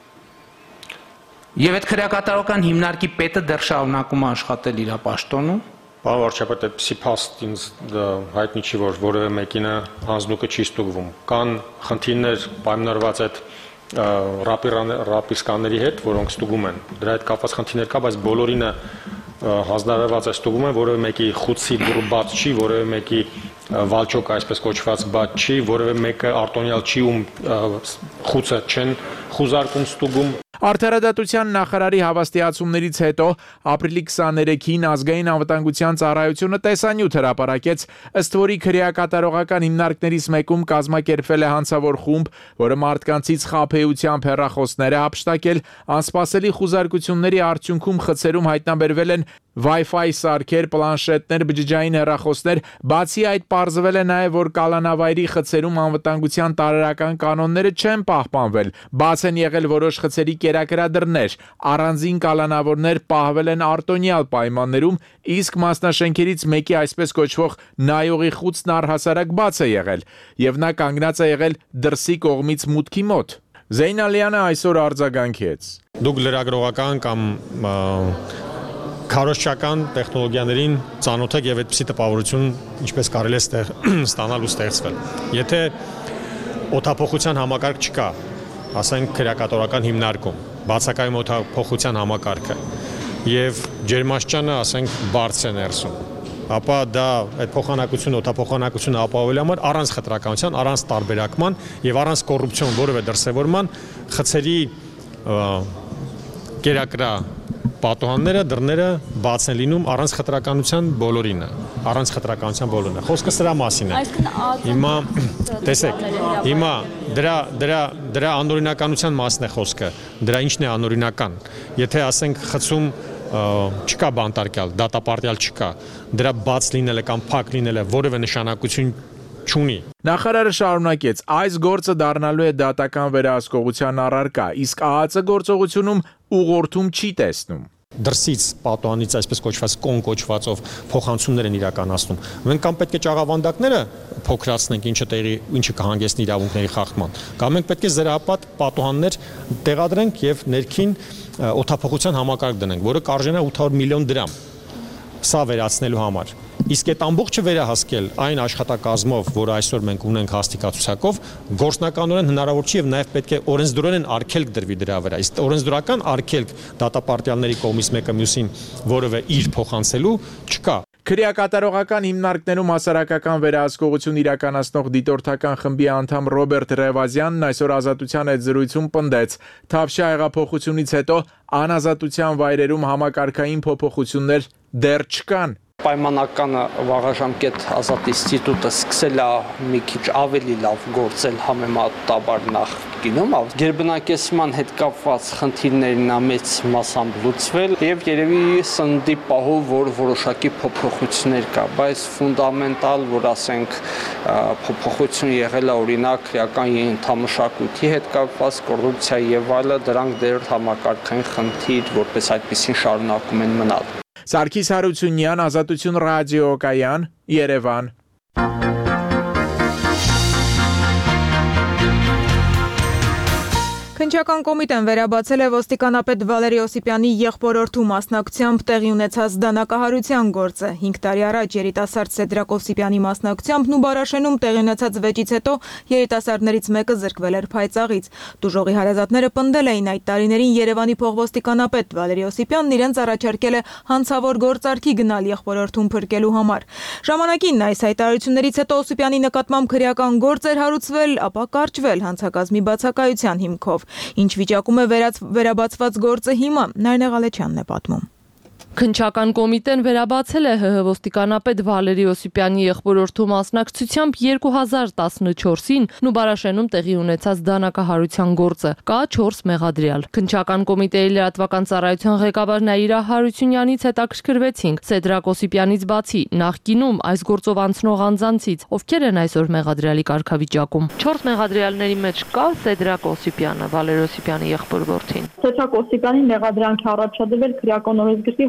Եվ այդ քրեակատարողական հիմնարկի պետը դեռ շարունակում է աշխատել իր պաշտոնում։ Պարոն վարչապետ, այդպիսի փաստ ինձ հայտնի չի, որ որևէ մեկինը հանձնուկը չի ստուգվում։ Կան խնդիրներ պայմանավորված այդ ռապիր սկաների հետ, որոնք ստուգում են։ Դրա հետ կապված խնդիրներ կա, բայց բոլորինը հանձնարարված է ստուգում են, որևէ մեկի խուցի դուռը բաց չի, որևէ մեկի վալճոկը այսպես կոչված բաց չի, որևէ մեկը արտոնյալ չի, ում խուցը չեն խուզարկում ստուգում։ Արդարադատության նախարարի հավաստիացումներից հետո ապրիլի 23-ին ազգային անվտանգության ծառայությունը տեսանյութ հրապարակեց, ըստ որի քրեակատարողական հիմնարկներից մեկում կազմակերպվել է հանցավոր խումբ, որը մարդկանցից խաբեությամբ հեռախոսներ է հափշտակել, անսպասելի խուզարկությունների արդյունքում խցերում հայտնաբերվել են Wi-Fi սարքեր, պլանշետներ, բջջային հեռախոսներ, բացի այդ պարզվել է նաև, որ կալանավայրի խցերում անվտանգության տարրական կանոնները չեն պահպանվել, բաց են եղել որոշ խցերի կերակրադրներ, առանձին կալանավորներ պահվել են արտոնյալ պայմաններում, իսկ մասնաշենքերից մեկի այսպես կոչվող նայողի խուցն առհասարակ բաց է եղել, եւ նա կանգնած է եղել դրսի կողմից մուտքի մոտ։ Զեյնալյանը այսօր արձագանքեց. Դուք լրագրողական կամ քարոզչական տեխնոլոգիաներին ծանոթ եք եւ այդպիսի տպավորություն ինչպես կարելի է ստանալ ու ստեղծվել։ Եթե օդափոխության համակարգ չկա, ասենք քրեակատարողական հիմնարկում, բացակայում օդափոխության համակարգը եւ ջերմաստիճանը, ասենք, բարձր է ներսում, ապա դա այդ փոխանակությունը, օդափոխանակությունը ապահովելու համար առանց խտրականության, առանց տարբերակման եւ առանց կոռուպցիոն որևէ դրսեւորման խցերի կերակրա պատոհանները, դռները բաց են լինում առանց խտրականության բոլորինը, առանց խտրականության բոլորինը։ Խոսքը սրա մասին է։ Հիմա տեսեք, հիմա դրա անօրինականության մասն է խոսքը։ Դրա ինչն է անօրինական։ Եթե ասենք խցում չկա բանտարկյալ, դատապարտյալ չկա, դրա բաց լինելը կամ փակ լինելը որևէ նշանակություն չունի։ Նախարարը շարունակեց. այս գործը դառնալու է դատական վերահսկողության առարկա, իսկ ԱԱԾ գործողությունում ուղղորդում չի տեսնում։ Դրսից պատոհանից այսպես կոչված կոն կոչվածով փոխանցումներ են իրականացնում։ Մենք կամ պետք է ճաղավանդակները փոքրացնենք, ինչը կհանգեցնի իրավունքների խախտման, կամ մենք պետք է զրահապատ պատոհաններ տեղադրենք եւ ներքին օդափոխության համակարգ դնենք, որը կարժենա 800 միլիոն դրամ։ Սա վերացնելու համար։ Իսկ այդ ամբողջը վերահասկել այն աշխատակազմով, որը այսօր մենք ունենք հաստիկացուցակով, գործնականորեն հնարավոր չի եւ նաեւ պետք է օրենսդրորեն արգելք դրվի դրա վրա։ Իսկ օրենսդրական արգելք դատապարտյալների կողմից մեկը մյուսին որևէ իր փոխանցելու չկա։ Քրեակատարողական հիմնարկներում հասարակական վերահսկողություն իրականացնող դիտորդական խմբի անդամ Ռոբերտ Ռևազյանն այսօր Ազատության հետ զրույցում պնդեց. Թավշյա հեղափոխությունից հետո անազատության վայրերում համակարգային փոփոխություններ դեռ չկան։ Պայմանական վաղաժամկետ ազատ ինստիտուտը սկսել է մի քիչ ավելի լավ գործել համեմատաբար նախկինում, գերբնակեցման հետ կապված խնդիրներն մեծ մասամբ լուծվել եւ երևի սննդի պահով որ որոշակի փոփոխություններ կա, բայց ֆունդամենտալ, որ ասենք փոփոխություն եղել է օրինակ քրեական ենթամշակույթի հետ կապված կոռուպցիա եւ այլը, դրանք դեռ համակարգային խնդիր որպես այդպեսին շարունակում են մնալ։ Սարգիս Հարությունյան, Ազատություն ռադիոկայան, Երևան։ Քննչական կոմիտեն վերաբացել է ոստիկանապետ Վալերի Օսիպյանի եղբորորդու մասնակցությամբ տեղի ունեցած դանակահարության գործը։ 5 տարի առաջ երիտասարդ Սեդրակ Օսիպյանի մասնակցությամբ Նուբարաշենում տեղի ունեցած վեճից հետո երիտասարդներից մեկը զրկվել էր փայծաղից։ Դուժողի հարազատները պնդել էին այդ տարիներին Երևանի փողոստիկանապետ Վալերի Օսիպյանն իրենց առաջարկել է հանցավոր գործարքի գնալ եղբորորդուն փրկելու համար։ Ժամանակին այս հայտարարություններից հետո Օսիպյանի նկատմամբ քրեական գործ էր հարուցվել, ապա կարճվել հանցակազմի բացակայության հիմքով։ Ինչ վիճակում է վերաբացված գործը հիմա, Նարինե Ղալեչյանն է պատմում։ Քննչական կոմիտեն վերաբացել է ՀՀ ոստիկանապետ Վալերի Օսիպյանի եղբորորդու մասնակցությամբ 2014-ին Նուբարաշենում տեղի ունեցած դանակահարության գործը։ Կա 4 մեղադրյալ։ Քննչական կոմիտեի լրատվական ծառայության ղեկավար Նաիրա Հարությունյանից հետաքրքրվեցինք Սեդրակ Օսիպյանից բացի նախկինում այս գործով անցնող անձանցից ովքեր են այսօր մեղադրյալի կարգավիճակում։ 4 մեղադրյալների մեջ կա Սեդրակ Օսիպյանը, Վալեր Օսիպյանի եղբոր-որդին։ Սեդրակ Օսիպյանի մեղադրանքի առաջադրվել քրեական օրենսգրքի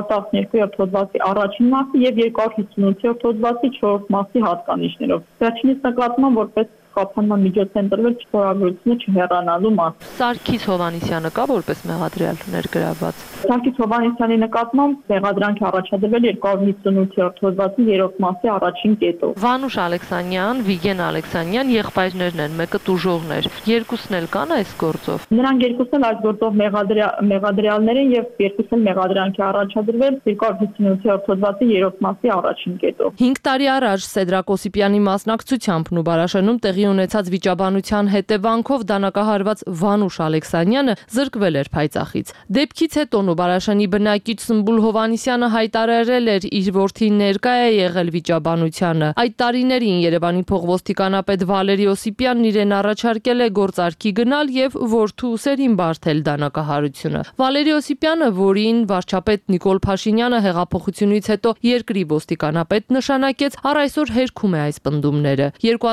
112-րդ հոդվածի առաջին մասի եւ 258-րդ հոդվածի 4 մասի հատկանիշներով։ Վերջինիս նկատմամբ որպես խափանման միջոց են տրվել չփորագրությունը չհեռանալու մաս։ Սարգիս Հովանիսյանը կա որպես մեղադրյալ ներգրավված։ Սարգիս Հովանիսյանի նկատմամբ մեղադրանքի առաջադրվել 258-րդ հոդվածի 3 մասի առաջին կետով։ Վանուշ Ալեքսանյան, Վիգեն Ալեքսանյան եղբայրներն են, մեկը տուժողներ։ Երկուսն էլ կան այս գործով։ Նրանք երկուսն էլ այս գործով մեղադրյալներ են եւ երկուսն էլ մեղադրանքի առաջադրվել 258-րդ հոդվածի 3 մասի առաջին կետով։ 5 տարի առաջ Սեդրակ Օսիպյանի մասնակցությամբ Նուբարաշենում տեղի ունեցած վիճաբանության հետևանքով դանակահարված Վանուշ Ալեքսանյանը զրկվել էր փայծախից։ Դեպքից հետո Նուբարաշենի բնակիչ Սմբուլ Հովանիսյանը հայտարարել էր իր որդին ներկա է եղել վիճաբանությանը։ Այդ տարիներին Երևանի փողոստիկանապետ Վալերի Օսիպյանն իրեն առաջարկել է գործարքի գնալ եւ որդու ուսերին բարթել դանակահարությունը։ Վալերի Օսիպյանը, որին վարչապետ Նիկոլ Փաշինյանը հեղափոխությունից հետո երկրի ոստիկանապետ նշանակեց, առ այսօր հերքում է այս պնդումները։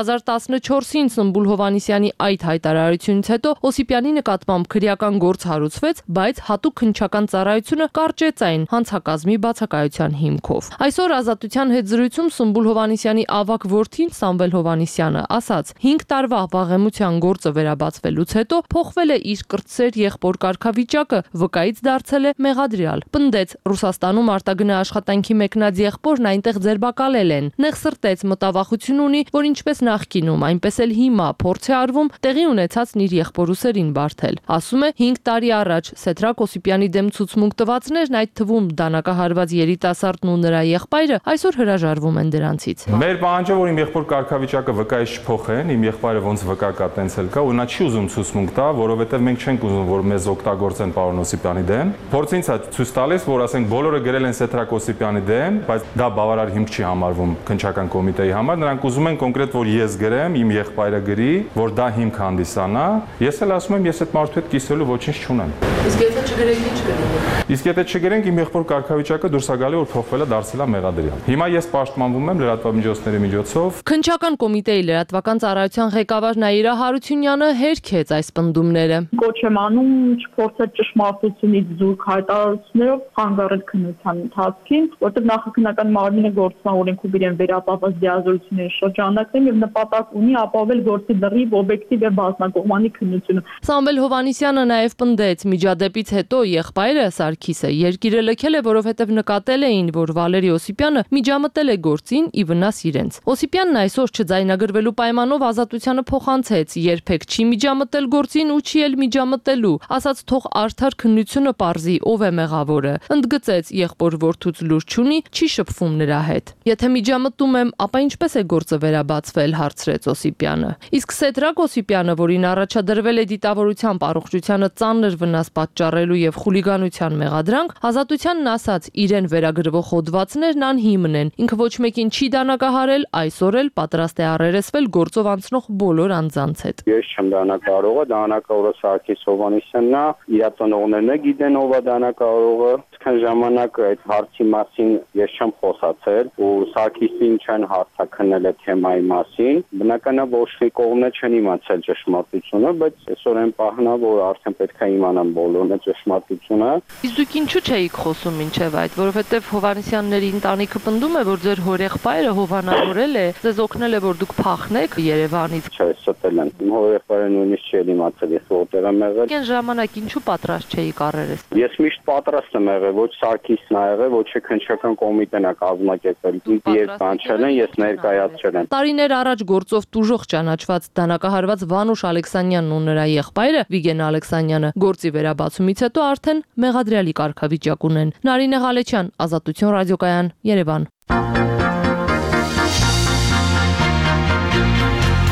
2014-ին Սմբուլ Հովանիսյանի այդ հայտարարությունից հետո Օսիպյանի նկատմամբ քրեական գործ հարուցվեց, բայց հատուկ քննչական ծառայությունը կարճեց այն հանցակազմի բացակայության հիմքով։ Այսօր Ազատության հետ զրույցում Սմբուլ Հովանիսյանի ավագ որդին Սամվել Հովանիսյանը ասաց. 5 տարվա վաղեմության գործը վերաբացվելուց հետո փոխվել է իր կրտսեր եղբոր կարգավիճակը, վկայից դարձել է մեղադրյալ։ Պնդեց Ռուսաստանում արտագնա աշխատանքի մեկնած եղբորն այնտեղ ձերբակալել են։ Նեղսրտեց մտավախություն ունի, որ ինչպես նախկինում, այնպես էլ հիմա փորձ է արվում տեղի ունեցածն իր եղբորուսերին բարթել։ Ասում է 5 տարի առաջ Սեդրակ Օսիպյանի դեմ ցուցմունք տվածներն, այդ թվում դանակահարված երիտասարդն ու նրա եղբայրը այսօր հրաժարվում են դրանցից։ Մեր պահանջը, որ իմ եղբոր կարգավիճակը վկայից չփոխեն, իմ եղբայրը ոնց վկա կա տենց էլ կա, ու նա չի ուզում ցուցմունք տա, որովհետև մենք չենք ուզում, որ մեզ օգտագործեն պարոն Օսիպյանի դեմ։ Փորձը ինձ է ցույց տալիս, որ ասենք բոլորը գրել են Սեդրակ Օսիպյանի դեմ, բայց դա բավարար հիմք չի համարվում քննչական կոմիտեի համար։ Նրանք ուզում են կոնկրետ, որ ես գրեմ, իմ եղբայրը գրի, որ դա հիմք հանդիսանա։ Ես էլ ասում եմ, ես այդ մարդու հետ կիսելու ոչինչ չունեմ։ Իսկ եթե չգրենք, ինչ կլինի։ Իսկ եթե չգրենք, իմ եղբոր կարգավիճակը դուրս է գալի, որ փոխվել է, դարձել է մեղադրյալ։ Հիմա ես պաշտպանվում եմ լրատվամիջոցների միջոցով։ Քննչական կոմիտեի լրատվական ծառայության ղեկավար Նաիրա Հարությունյանը հերքեց այս պնդումները։ Կոչ եմ անում չփորձել ճշմարտությունից զուրկ հայտարարություններով խանգարել քննության ընթացքին, որտեղ նախաքննական մարմինը գործնական օրենքով իրեն վերապահված դիազորությունների շրջանակներում եւ նպատակ ունի ապահովել գործի լրիվ, օբյեկտիվ եւ բազմակողմանի քննությունը։ Սամվել Հովանիսյանը նաեւ պնդեց միջադեպից հետո եղբայրը Սարգիսը երկիրը լքել է, որովհետեւ նկատել էին, որ Վալերի Օսիպյանը միջամտել է գործին ի վնաս իրենց։ Օսիպյանն այսօր չձայնագրվելու պայմանով Ազատությանը փոխանցեց, երբեք չի միջամտել գործին ու չի էլ միջամտելու, ասաց թող արդար քննությունը պարզի ով է մեղավորը։ Ընդգծեց եղբոր որդուց լուր չունի, չի շփվում նրա հետ։ Եթե միջամտում եմ, ապա ինչպես է գործը վերաբացվել, հարցրեց Օսիպյանը։ Իսկ Սեդրակ Օսիպյանը, որին առաջադրվել է դիտավորությամբ առողջությանը ծանր վնաս պատճառելու եւ խուլիգանության մեղադրանք, Ազատությանն ասաց, իրեն վերագրվող հոդվածներն անհիմն են։ Ինքը ոչ մեկին չի դանակահարել, այսօր էլ պատրաստ է առերեսվել գործով անցնող բոլոր անձանց հետ։ Ես չեմ դանակահարողը, դանակահարողը Սարգիս Հովանիսյանն է, իր տնօրենն է գիտեն ով է դանակահարողը։ Այսքան ժամանակ այդ հարցի մասին ես չեմ խոսացել ու Սարգիսին չեն հարցաքննել այդ թեմայի մասին։ Բնական է ոչ մի կողմն չեն իմացել ճշմարտությունը, բայց այսօր այն պահն է, որ արդեն պետք է իմանան բոլորն ճշմարտությունը։ Իսկ դուք ինչու չէիք խոսում մինչև այդ, որովհետև Հովանիսյանների ընտանիքը պնդում է, որ ձեր հորեղբայրը հովանավորել է, ձեզ օգնել է, որ դուք փախնեք Երևանից։ Չէ, ստել են։ Իմ հորեղբայրը նույնիսկ չի իմացել, ես որտեղ եմ եղել։ Այն ժամանակ ինչու պատրաստ չէիք առերեսվել։ Ես միշտ պատրաստ եմ եղել, ոչ Սարգիսն ա եղել, ոչ քննչական կոմիտեն ա կազմակերպել։ Երբ կանչել են, ես ներկայացել եմ։ Տարիներ առաջ գործով տուժող ճանաչված դանակահարված Վանուշ Ալեքսանյանն ու նրա եղբայրը Վիգեն Ալեքսանյանը գործի վերաբացումից հետո արդեն մեղադրյալի կարգավիճակ ունեն։ Նարինե Ղալեչյան, Ազատություն ռադիոկայան, Երևան։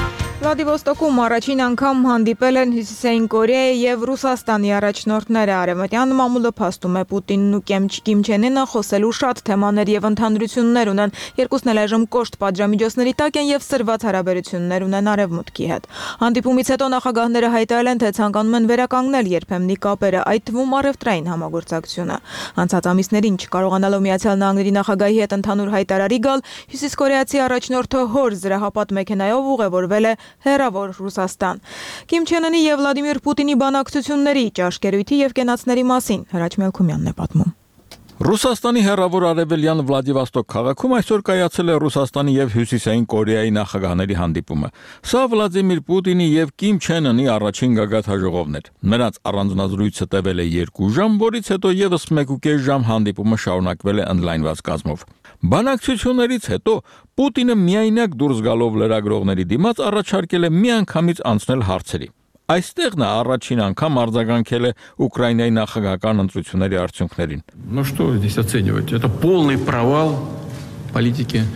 Վլադիվոստոկում առաջին անգամ հանդիպել են Հյուսիսային Կորեայի եւ Ռուսաստանի առաջնորդները։ Արևմտյան մամուլը փաստում է Պուտինն ու Կիմ Չեն Ընը խոսելու շատ թեմաներ եւ ընդհանրություններ ունեն։ Երկուսն էլ այժմ կոշտ պատժամիջոցների տակ են եւ սրված հարաբերություններ ունեն Արևմուտքի հետ։ Հանդիպումից հետո նախագահները հայտարարել են, թե ցանկանում են վերականգնել երբեմնի կապերը, այդ թվում առևտրային համագործակցությունը։ Անցած ամիսներին չկարողանալով Միացյալ Նահանգների նախագահի հետ ընդհանուր հայտարարի գալ, հյուսիսկորեացի առաջնորդը հոր զրահապատ մեքենայով ուղևորվել է հեռավոր Ռուսաստան։ Կիմ Չեն Ընի եւ Վլադիմիր Պուտինի բանակցությունների, ճաշկերույթի եւ կենացների մասին Հրաչ Մելքումյանն է պատմում։ Ռուսաստանի հեռավոր արևելյան Վլադիվոստոկ քաղաքում այսօր կայացել է Ռուսաստանի եւ Հյուսիսային Կորեայի նախագահների հանդիպումը։ Սա Վլադիմիր Պուտինի եւ Կիմ Չեն Ընի առաջին գագաթաժողովն էր։ Նրանց առանձնազրույցը տևել է 2 ժամ, որից հետո եւս 1.5 ժամ հանդիպումը շարունակվել է օնլայն կազմով։ Բանակցություններից հետո Պուտինը միայնակ դուրս գալով լրագրողների դիմաց առաջարկել է միանգամից անցնել հարցերի։ Այստեղ նա առաջին անգամ արձագանքել է Ուկրաինայի նախագահական ընտրությունների արդյունքներին։ Ну что здесь оценивать? Это полный провал политики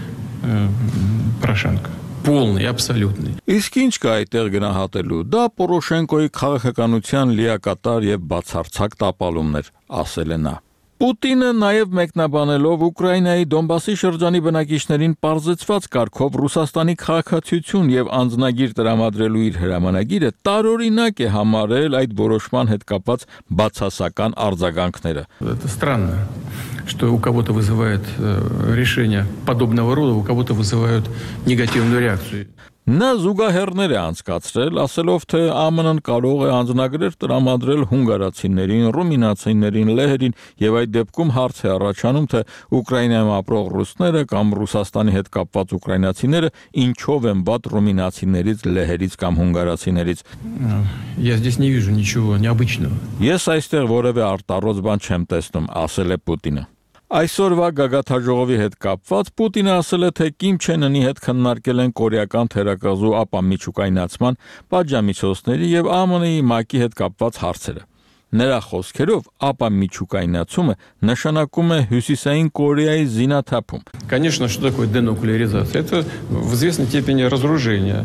Порошенко. Полный, абсолютный. Իսկ ինչ կա այդտեղ գնահատելու։ Դա Պորոշենկոյի քաղաքականության լիակատար եւ բացարձակ տապալումն էր, ասել է նա։ Պուտինը նաև մեկնաբանելով Ուկրաինայի Դոնբասի շրջանի բնակիչներին պարզեցված կարգով Ռուսաստանի քաղաքացիություն եւ անձնագիր տրամադրելու իր հրամանագիրը տարօրինակ է համարել այդ որոշման հետ կապված բացասական արձագանքները։ Это странно, что у кого-то вызывает решение подобного рода, у кого-то вызывают негативную реакцию. Նա զուգահեռներ է անցկացրել, ասելով, թե ԱՄՆ-ն կարող է անձնագրեր տրամադրել հունգարացիներին, ռումինացիներին, լեհերին եւ այդ դեպքում հարց է առաջանում, թե Ուկրաինայում ապրող ռուսները կամ Ռուսաստանի հետ կապված ուկրաինացիները ինչով են վատ ռումինացիներից, լեհերից կամ հունգարացիներից։ Я здесь не вижу ничего необычного. Ես այստեղ որևէ արտառոց բան չեմ տեսնում, ասել է Պուտինը։ Այսօրվա գագաթաժողովի հետ կապված Պուտինը ասել է, թե Կիմ Չեն Ընի հետ քննարկել են կորեական թերակղզու ապամիջուկայնացման, պատժամիջոցների եւ ԱՄՆ-ի ՄԱԿ-ի հետ կապված հարցերը։ Նրա խոսքերով ապամիջուկայնացումը նշանակում է Հյուսիսային Կորեայի զինաթափում։ Конечно, что такое денуклеаризация? Это в известной степени разоружение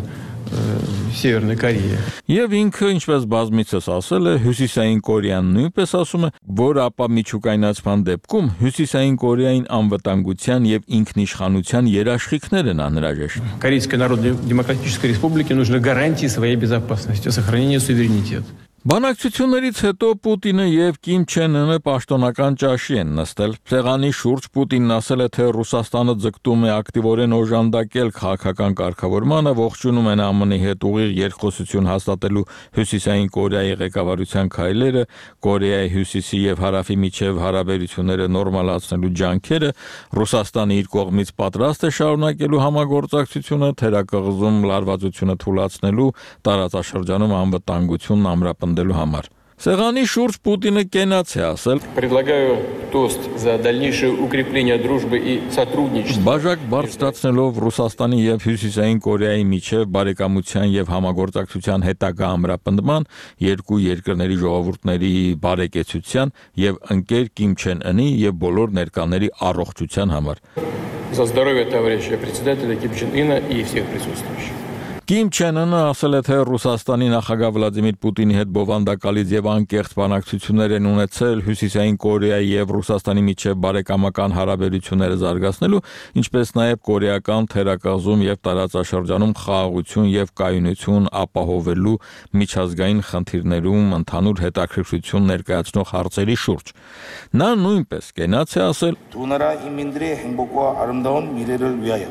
Северной Кореи. Եվ ինքը, ինչպես բազմիցս ասել է, Հյուսիսային Կորեան нույնպես ասում է, որ ապամիջուկայնացման դեպքում Հյուսիսային Կորեային անվտանգության եւ ինքնիշխանության երաշխիքներ են անհրաժեշտ։ Корейской Народно-Демократической Республике нужны гарантии своей безопасности, сохранения суверенитета. Բանակցություններից հետո Պուտինը եւ Կիմ Չեն Ընը պաշտոնական ճաշի են նստել։ Սեղանի շուրջ Պուտինն ասել է, թե Ռուսաստանը ձգտում է ակտիվորեն օժանդակել քաղաքական կարգավորմանը, ողջունում են ԱՄՆ-ի հետ ուղիղ երկխոսություն հաստատելու Հյուսիսային Կորեայի ղեկավարության քայլերը, Կորեայի հյուսիսի եւ հարավի միջև հարաբերությունները նորմալացնելու ջանքերը, Ռուսաստանը իր կողմից պատրաստ է շարունակելու համագործակցությունը, թերակղզում լարվածությունը թույլատնելու, տարածաշրջանում անվտանգությունն ամրապնդելու համար։ Սեղանի շուրջ Պուտինը կենաց է ասել. Предлагаю тост за дальнейшее укрепление дружбы и сотрудничества. Բաժակ բարձրացնելով Ռուսաստանի եւ Հյուսիսային Կորեայի միջև բարեկամության եւ համագործակցության հետագա ամրապնդման, երկու երկրների ժողովուրդների բարեկեցության եւ ընկեր Կիմ Չեն Ընի եւ բոլոր ներկաների առողջության համար։ За здоровье товарища председателя Ким Чен Ына и всех присутствующих. Կիմ Չեն Ընը ասել է, թե Ռուսաստանի նախագահ Վլադիմիր Պուտինի հետ բովանդակալից եւ անկեղծ բանակցություններ են ունեցել Հյուսիսային Կորեայի եւ Ռուսաստանի միջև բարեկամական հարաբերությունները զարգացնելու, ինչպես նաեւ կորեական թերակղզում եւ տարածաշրջանում խաղաղություն եւ կայունություն ապահովելու միջազգային խնդիրներում ընդհանուր հետաքրքրություն ներկայացնող հարցերի շուրջ։ Նա նույնպես կենաց է ասել. 두 나라 인민들의 행복과 아름다운 미래를 위하여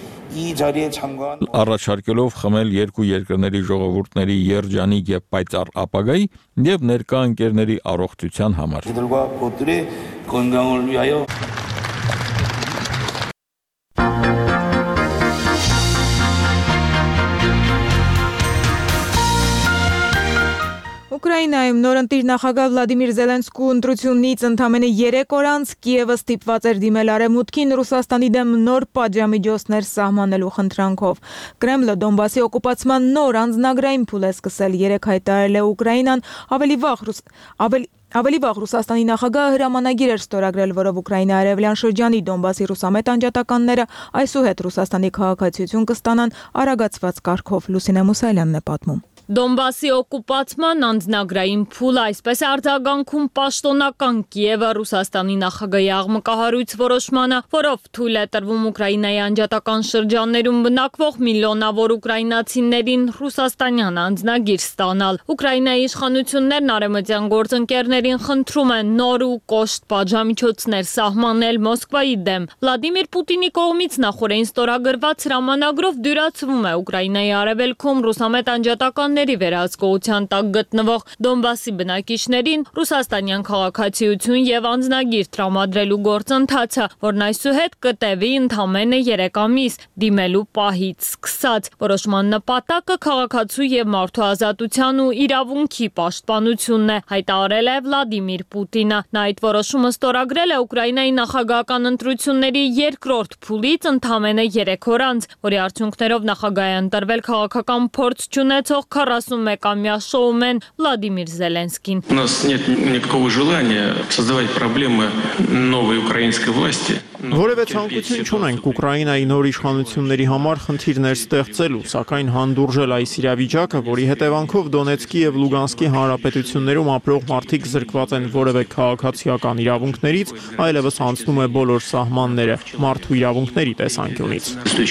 Առաջարկելով խմել երկու երկրների ժողովուրդների երջանիկ եւ պայծառ ապագայի եւ ներկա ընկերների առողջության համար։ Ուկրաինայում նորընտիր նախագահ Վլադիմիր Զելենսկու ընտրությունից ընդամենը 3 օր անց Կիևը ստիպված էր դիմել Արևմուտքին Ռուսաստանի դեմ նոր պատժամիջոցներ սահմանելու խնդրանքով։ Կրեմլը Դոնբասի օկուպացման նոր անձնագրային փուլ է սկսել, 3 հայտարարել է Ուկրաինան, ավելի վաղ Ռուսաստանի նախագահը հրամանագիր էր ստորագրել, որով Ուկրաինայի արևելյան շրջանի Դոնբասի ռուսամետ անջատականները այսուհետ Ռուսաստանի քաղաքացիություն կստանան արագացված կարգով։ Լուսինե Մուսայելյանն է պատմում։ Դոնբասի օկուպացման անձնագրային փուլը այսպես է արձագանքում պաշտոնական Կիևը Ռուսաստանի նախագահի աղմկահարույց որոշմանը, որով թույլ է տրվում Ուկրաինայի անջատական շրջաններում բնակվող միլիոնավոր ուկրաինացիներին ռուսաստանյան անձնագիր ստանալ։ Ուկրաինայի իշխանություններն արևմտյան գործընկերներին խնդրում են նոր ու կոշտ պատժամիջոցներ սահմանել Մոսկվայի դեմ։ Վլադիմիր Պուտինի կողմից նախորդին ստորագրված հրամանագրով դյուրացվում է Ուկրաինայի արևելքում ռուսամետ անջատական վերահսկողության տակ գտնվող Դոնբասի բնակիչներին ռուսաստանյան քաղաքացիություն եւ անձնագիր տրամադրելու գործընթացը, որն այսուհետ կտևի ընդամենը 3 ամիս դիմելու պահից սկսած։ Որոշման նպատակը քաղաքացու եւ մարդու ազատության ու իրավունքի պաշտպանությունն է, հայտարարել է Վլադիմիր Պուտինը։ Նա այդ որոշումը ստորագրել է Ուկրաինայի նախագահական ընտրությունների երկրորդ փուլից ընդամենը 3 օր անց, որի արդյունքներով նախագահ է ընտրվել քաղաքական փորձ չունեցող 41-ամյա շոումեն Վլադիմիր Զելենսկին։ У нас нет никакого желания создавать проблемы новой украинской власти. Որևէ ցանկություն չունենք Ուկրաինայի նոր իշխանությունների համար խնդիրներ ստեղծելու, սակայն հանդուրժել այս իրավիճակը, որի հետևանքով Դոնեցկի եւ Լուգանսկի հանրապետություններում ապրող մարդիկ զրկված են որևէ քաղաքացիական իրավունքներից, այլևս անցնում է բոլոր սահմանները մարդու իրավունքների տեսանկյունից։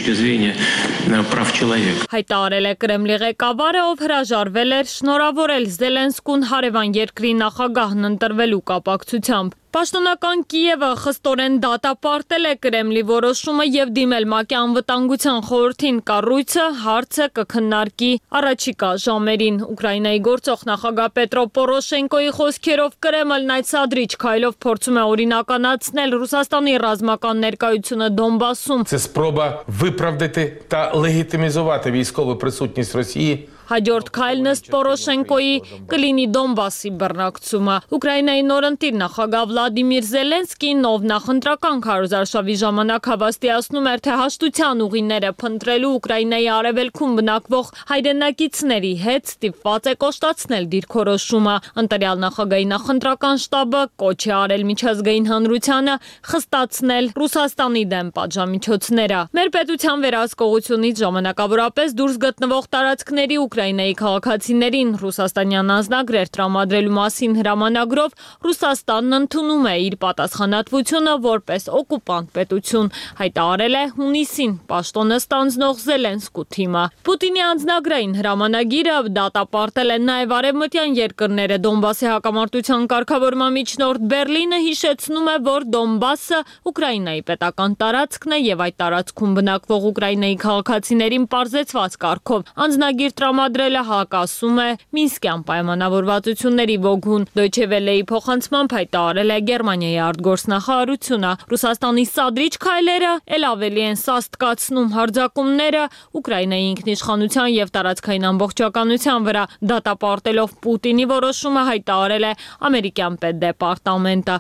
Հայտարարել է Կրեմլի ղեկավարը, ով հրաժարվել էր շնորհավորել Զելենսկուն հարևան երկրի նախագահն ընտրվելու կապակցությամբ։ Պաշտոնական Կիևը խստորեն դատապարտել է Կրեմլի որոշումը եւ դիմել ՄԱԿ-ի անվտանգության խորհրդին կառույցը հարցը կքննարկի առաջիկա ժամերին։ Ուկրաինայի գործող նախագահ Պետրո Պորոշենկոյի խոսքերով Կրեմլն այդ սադրիչ քայլով փորձում է օրինականացնել Ռուսաստանի ռազմական ներկայությունը Դոնբասում։ Це спроба виправдати та легітимізувати військову присутність Росії. Հաջորդ քայլն ըստ Պորոշենկոյի կլինի Դոնբասի բռնակցումը։ Ուկրաինայի նորընտիր նախագահ Վլադիմիր Զելենսկին, ով նախընտրական քարոզարշավի ժամանակ հավաստիացնում էր, թե հաշտության ուղիները փնտրելու Ուկրաինայի արևելքում բնակվող հայրենակիցների հետ ստիպված է կոշտացնել դիրքորոշումը։ Ընտրյալ նախագահի նախընտրական շտաբը կոչ է արել միջազգային հանրությանը խստացնել Ռուսաստանի դեմ պատժամիջոցները։ Մեր պետության վերահսկողությունից ժամանակավորապես դուրս գտնվող տարածքների Ուկրաինայի քաղաքացիներին ռուսաստանյան անձնագրեր տրամադրելու մասին հրամանագրով Ռուսաստանն ընդունում է իր պատասխանատվությունը որպես օկուպանտ պետություն, հայտարարել է հունիսին պաշտոնը ստանձնող Զելենսկու թիմը։ Պուտինի անձնագրային հրամանագիրը դատապարտել են նաև արևմտյան երկրները։ Դոնբասի հակամարտության կարգավորման միջնորդ Բերլինը հիշեցնում է, որ Դոնբասը Ուկրաինայի պետական տարածքն է եւ այդ տարածքում բնակվող Ուկրաինայի քաղաքացիներին պարզեցված կարգով անձնագիր տրամադրելը հակասում է Մինսկյան պայմանավորվածությունների ոգուն։ Դոյչե Վելեի փոխանցմամբ հայտարարել է Գերմանիայի արտգործնախարարությունը։ Ռուսաստանի սադրիչ քայլերը ել ավելի են սաստկացնում հարձակումները Ուկրաինայի ինքնիշխանության եւ տարածքային ամբողջականության վրա։ Դատապարտելով Պուտինի որոշումը հայտարարել է ամերիկյան պետդեպարտամենտը։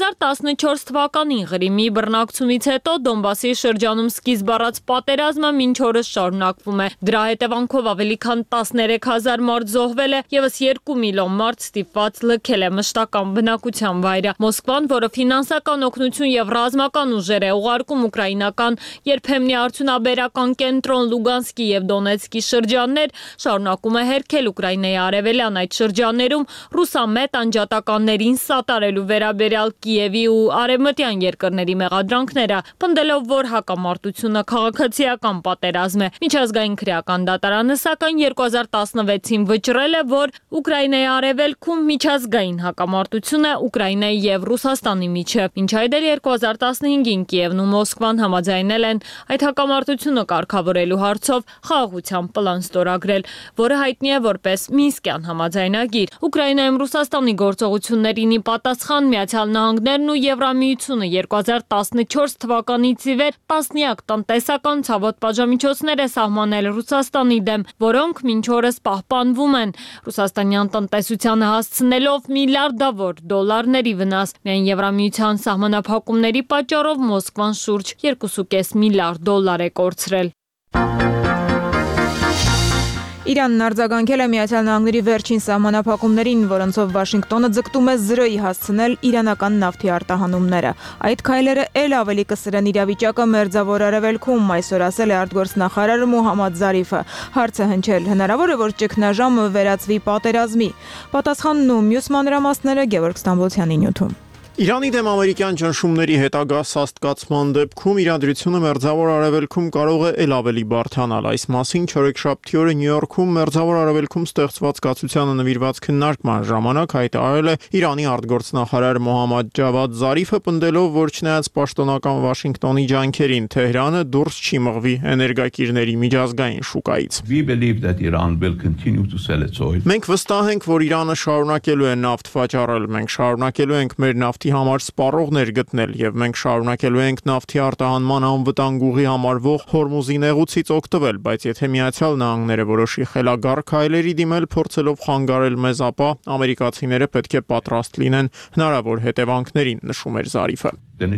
2014 թվականին Ղրիմի բռնակցությունից հետո Դոնբասի շրջանում սկիզբ առած պատերազմը մինչ օրս շարունակվում է։ Դրա հետևանքով ավելի քան 13000 մարդ զոհվել է, եւս 2 միլիոն մարդ ստիպված լքել է մշտական բնակության վայրը։ Մոսկվան, որը ֆինանսական օգնություն եւ ռազմական ուժեր է ուղարկում ուկրաինական երբեմնի արդյունաբերական կենտրոն Լուգանսկի եւ Դոնեցկի շրջաններ, շարունակում է հերքել Ուկրաինայի արևելյան այդ շրջաններում ռուսամետ անջատականներին սատարելու վերաբերյալ Կիևի ու արևմտյան երկրների մեղադրանքները, պնդելով, որ հակամարտությունը քաղաքացիական պատերազմ է։ Միջազգային քրեական դատարանը սակայն 2016-ին վճռել է, որ Ուկրաինայի արևելքում միջազգային հակամարտությունը Ուկրաինայի եւ Ռուսաստանի միջև։ Մինչ այդ 2015-ին Կիևն ու Մոսկվան համաձայնել են այդ հակամարտությունը կարգավորելու հարցով խաղաղության պլան ստորագրել, որը հայտնի է որպես Մինսկյան համաձայնագիր։ Ուկրաինայում Ռուսաստանի գործողություններին ի պատասխան Միացյալ Նահանգներն ու Եվրամիությունը 2014 թվականից ի վեր տասնյակ տնտեսական ցավոտ պատժամիջոցներ է սահմանել Ռուսաստանի դեմ, որոնք մինչ օրս պահպանվում են, Ռուսաստանյան տնտեսությանը հասցնելով միլիարդավոր դոլարների վնաս։ Միայն Եվրամիության սահմանափակումների պատճառով Մոսկվան շուրջ 2.5 միլիարդ դոլար է կորցրել։ Իրանն արձագանքել է Միացյալ Նահանգների վերջին սահմանափակումներին, որոնցով Վաշինգտոնը ձգտում է զրոյի հասցնել իրանական նավթի արտահանումները։ Այդ քայլերը ել ավելի կսրեն իրավիճակը Մերձավոր Արևելքում, այսօր ասել է արտգործնախարար Մոհամմադ Զարիֆը։ Հարց է հնչել, հնարավոր է, որ ճգնաժամը վերածվի պատերազմի։ Պատասխանն ու մյուս մանրամասները Գևորգ Ստամբոլցյանի նյութում։ Իրանի դեմ ամերիկյան ճնշումների հետագա սաստկացման դեպքում իրադրությունը Մերձավոր Արևելքում կարող է ել ավելի բարդանալ։ Այս մասին չորեքշաբթի օրը Նյու Յորքում Մերձավոր Արևելքում ստեղծված կացությանը նվիրված քննարկման ժամանակ հայտարարել է Իրանի արտգործնախարար Մոհամմադ Ջավադ Զարիֆը, պնդելով, որ չնայած պաշտոնական Վաշինգտոնի ջանքերին Թեհրանը դուրս չի մղվի էներգակիրների միջազգային շուկայից։ Մենք վստահ ենք, որ Իրանը շարունակելու է նավթ վաճառել, մենք շարունակելու ենք մեր նավթի համար սպառողներ գտնել եւ մենք շարունակելու ենք նավթի արտահանման անվտանգ ուղի համարվող Հորմուզի նեղուցից օգտվել, բայց եթե Միացյալ Նահանգները որոշի խելագար քայլերի դիմել, փորձելով խանգարել մեզ, ապա ամերիկացիները պետք է պատրաստ լինեն հնարավոր հետևանքներին, նշում էր Զարիֆը։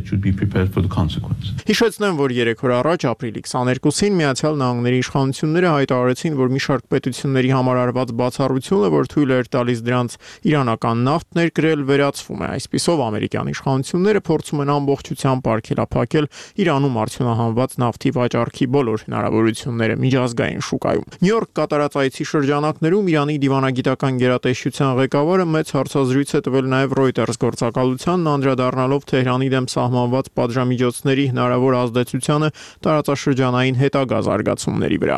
Հիշեցնեմ, որ 3 օր առաջ ապրիլի 22-ին Միացյալ Նահանգների իշխանությունները հայտարարեցին, որ մի շարք պետությունների համար արված բացառությունը, որ թույլ էր տալիս դրանց իրանական նավթ ներկրել, վերացվում է։ Այսպիսով ամերիկյան իշխանությունները փորձում են ամբողջությամբ արգելափակել Իրանում արդյունահանված նավթի վաճառքի բոլոր հնարավորությունները միջազգային շուկայում։ Նյու Յորք կատարած այցի շրջանակներում Իրանի դիվանագիտական գերատեսչության ղեկավարը մեծ հարցազրույց է տվել նաև Reuters գործակալությանն, անդրադառնալով Թեհրանի դեմ սահմանված պատժամիջոցների հնարավոր ազդեցությանը տարածաշրջանային հետագա զարգացումների վրա։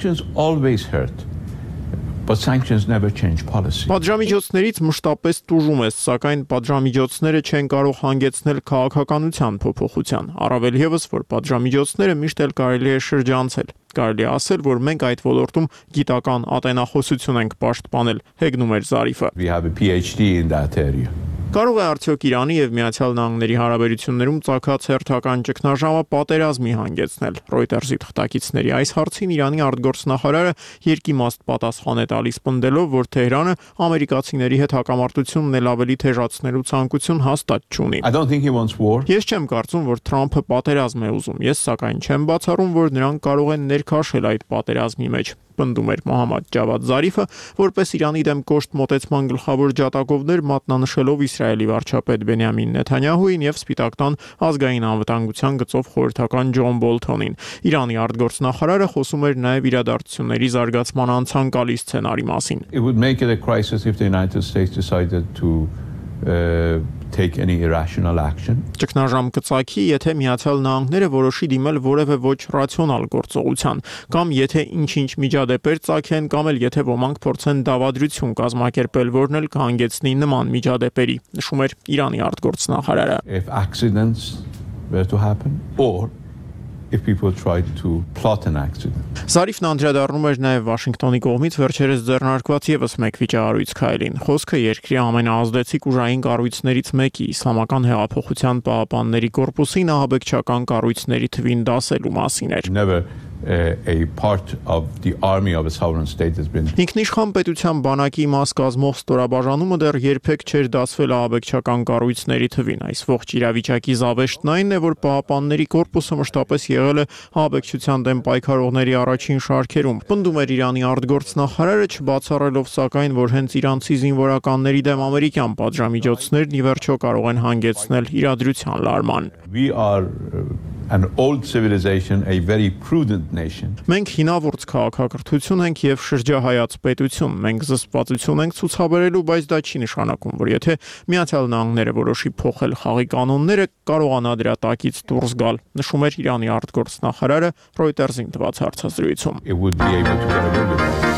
Պատժամիջոցներից մշտապես տուժում ես, սակայն պատժամիջոցները չեն կարող հանգեցնել քաղաքականության փոփոխության։ Առավել ևս, որ պատժամիջոցները միշտ էլ կարելի է շրջանցել։ Կարելի է ասել, որ մենք այդ ոլորտում գիտական ատենախոսություն ենք պաշտպանել, հեգնում էր Զարիֆը։ Կարող է արդյոք Իրանի եւ Միացյալ Նահանգների հարաբերություններում ծագած հերթական ճգնաժամը պատերազմի հանգեցնել։ Reuters-ի թղթակիցների այս հարցին Իրանի արտգործնախարարը երկիմաստ պատասխան է տալիս, պնդելով, որ Թեհրանը ամերիկացիների հետ հակամարտությունն էլ ավելի թեժացնելու ցանկություն հաստատ չունի։ Ես չեմ կարծում, որ Թրամփը պատերազմ է ուզում։ Ես սակայն չեմ բացառում, որ նրանք կարող են ներքաշել այդ պատերազմի մեջ, պնդում էր Մոհամմադ Ջավադ Զարիֆը, որպես Իրանի դեմ կոշտ մոտեցման գլխավոր ջատագովներ մատնանշելով Իսրայելի վարչապետ Բենյամին Նեթանյահուին եւ Սպիտակ տան ազգային անվտանգության գծով խորհրդական Ջոն Բոլթոնին։ Իրանի արտգործնախարարը խոսում էր նաեւ իրադարձությունների զարգացման անցանկալի սցենարի մասին։ Take any irrational action. Ճգնաժամ կծագի, եթե Միացյալ Նահանգները որոշի դիմել որևէ ոչ ռացիոնալ գործողության, կամ եթե ինչ-ինչ միջադեպեր ծագեն, կամ էլ եթե ոմանք փորձեն դավադրություն կազմակերպել, որն էլ կհանգեցնի նման միջադեպերի, նշում էր Իրանի արտգործնախարարը։ If accidents were to happen or if people tried to plot an accident. Զարիֆն անդրադառնում էր նաև Վաշինգտոնի կողմից վերջերս ձեռնարկված եւս մեկ վիճահարույց քայլին։ Խոսքը երկրի ամենաազդեցիկ ուժային կառույցներից մեկի Իսլամական հեղափոխության պահապանների կորպուսի նահաբեկչական կառույցների թվին դասելու մասին էր։ Never a part of the army of a sovereign state has been. Ինքնիշխան պետության բանակի մաս կազմող ստորաբաժանումը դեռ երբեք չէր դասվել ահաբեկչական կառույցների թվին։ Այս ողջ իրավիճակի զավեշտն այն է, որ պահապանների կորպուսը մշտապես եղել է ահաբեկչության դեմ պայքարողների առաջին շարքերում։ Պնդում էր Իրանի արտգործնախարարը, չբացառելով սակայն, որ հենց իրանցի զինվորականների դեմ ամերիկյան պատժամիջոցներն ի վերջո կարող են հանգեցնել իրադրության լարման։ We are an old civilization, a very prudent nation. Մենք հինավուրց քաղաքակրթություն ենք եւ շրջահայաց պետություն։ Մենք զսպվածություն ենք ցուցաբերելու, բայց դա չի նշանակում, որ եթե Միացյալ Նահանգները որոշի փոխել խաղի կանոնները, կարողանա դրա տակից դուրս գալ, նշում էր Իրանի արտգործնախարարը Reuters-ին տված հարցազրույցում։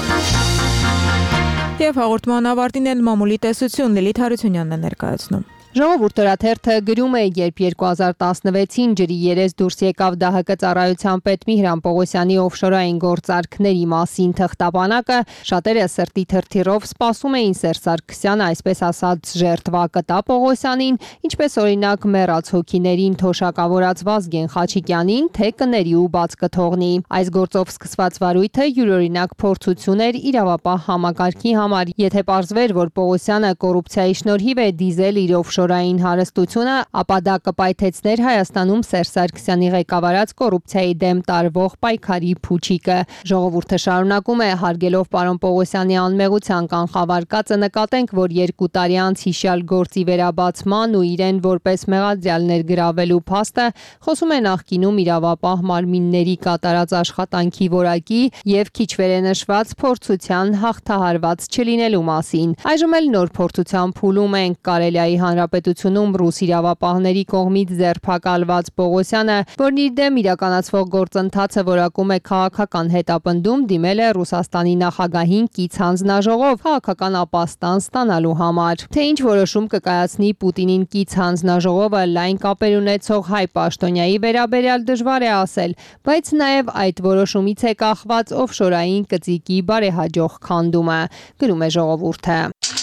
Եվ հաղորդման ավարտին էլ մամուլի տեսություն Լիլիթ Հարությունյանն է ներկայացնում։ Ժողովուրդ օրաթերթը գրում է, երբ 2016-ին ջրի երես դուրս եկավ ԴՀԿ ծառայության պետ Միհրան Պողոսյանի օֆշորային գործարքների մասին թղթապանակը, շատերը սրտի թրթիռով սպասում էին Սերժ Սարգսյանը, այսպես ասած, ժերտվա կտա Պողոսյանին, ինչպես օրինակ մեռած հոգիներին թոշակավորած Վազգեն Խաչիկյանին, թե կների ու բաց կթողնի։ Այս գործով սկսված վարույթը յուրօրինակ փորձություն էր իրավապահ համակարգի համար, եթե պարզվեր, որ Պողոսյանը կոռուպցիայի շնորհիվ է դիզել իր օֆշորային հարստությունը, ապա դա կպայթեցներ Հայաստանում Սերժ Սարգսյանի ղեկավարած կոռուպցիայի դեմ տարվող պայքարի փուչիկը։ Ժողովուրդը շարունակում է, հարգելով պարոն Պողոսյանի անմեղության կանխավարկածը, նկատենք, որ 2 տարի անց հիշյալ գործի վերաբացման ու իրեն որպես մեղադրյալ ներգրավելու փաստը խոսում է նախկինում իրավապահ մարմինների կատարած աշխատանքի որակի եւ քիչ վերենշված փորձության հաղթահարված չլինելու մասին։ Այժմ էլ նոր փորձության փուլում ենք Կարելիայի Հանրապետությունում ռուս իրավապահների կողմից ձերբակալված Պողոսյանը, որն իր դեմ իրականացվող գործընթացը որակում է քաղաքական հետապնդում, դիմել է Ռուսաստանի նախագահին կից հանձնաժողով քաղաքական ապաստան ստանալու համար։ Թե ինչ որոշում կկայացնի Պուտինին կից հանձնաժողովը լայն կապեր ունեցող հայ պաշտոնյայի վերաբերյալ դժվար է ասել, բայց նաև այդ որոշումից է կախված օֆշորային կծիկի բարեհաջող քանդումը, գրում է Ժողովուրդը։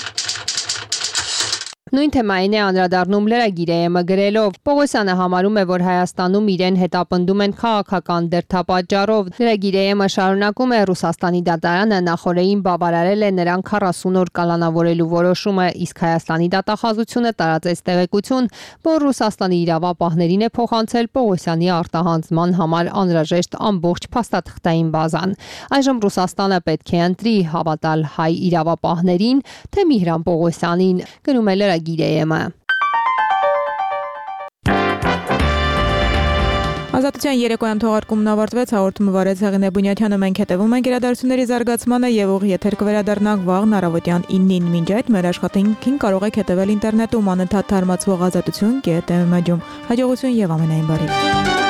Նույն թեմային է անդրադառնում Լրագիր.am-ը գրելով. Պողոսյանը համարում է, որ Հայաստանում իրեն հետապնդում են քաղաքական դրդապատճառով։ Լրագիր.am-ը շարունակում է, Ռուսաստանի դատարանը նախորդին բավարարել է նրան 40 օր կալանավորելու որոշումը, իսկ Հայաստանի դատախազությունը տարածեց տեղեկություն, որ Ռուսաստանի իրավապահներին է փոխանցել Պողոսյանի արտահանձնման համար անհրաժեշտ ամբողջ փաստաթղթային բազան։ Այժմ Ռուսաստանը պետք է ընտրի հավատալ հայ իրավապահներին, թե Միհրան Պողոսյանին, գրում է Լրագիր.am-ը։ Ազատության երեկոյան թողարկումն ավարտվեց, հաղորդումը վարեց Հեղինե Բունյաթյանը, մենք հետևում ենք իրադարձությունների զարգացմանը եւ ուղիղ եթեր կվերադառնանք վաղն առավոտյան 9-ին։ Մինչ այդ մեր աշխատանքին կարող եք հետևել ինտերնետում անընդհատ թարմացվող ազատություն.am-ում։ Հաջողություն եւ ամենայն բարի։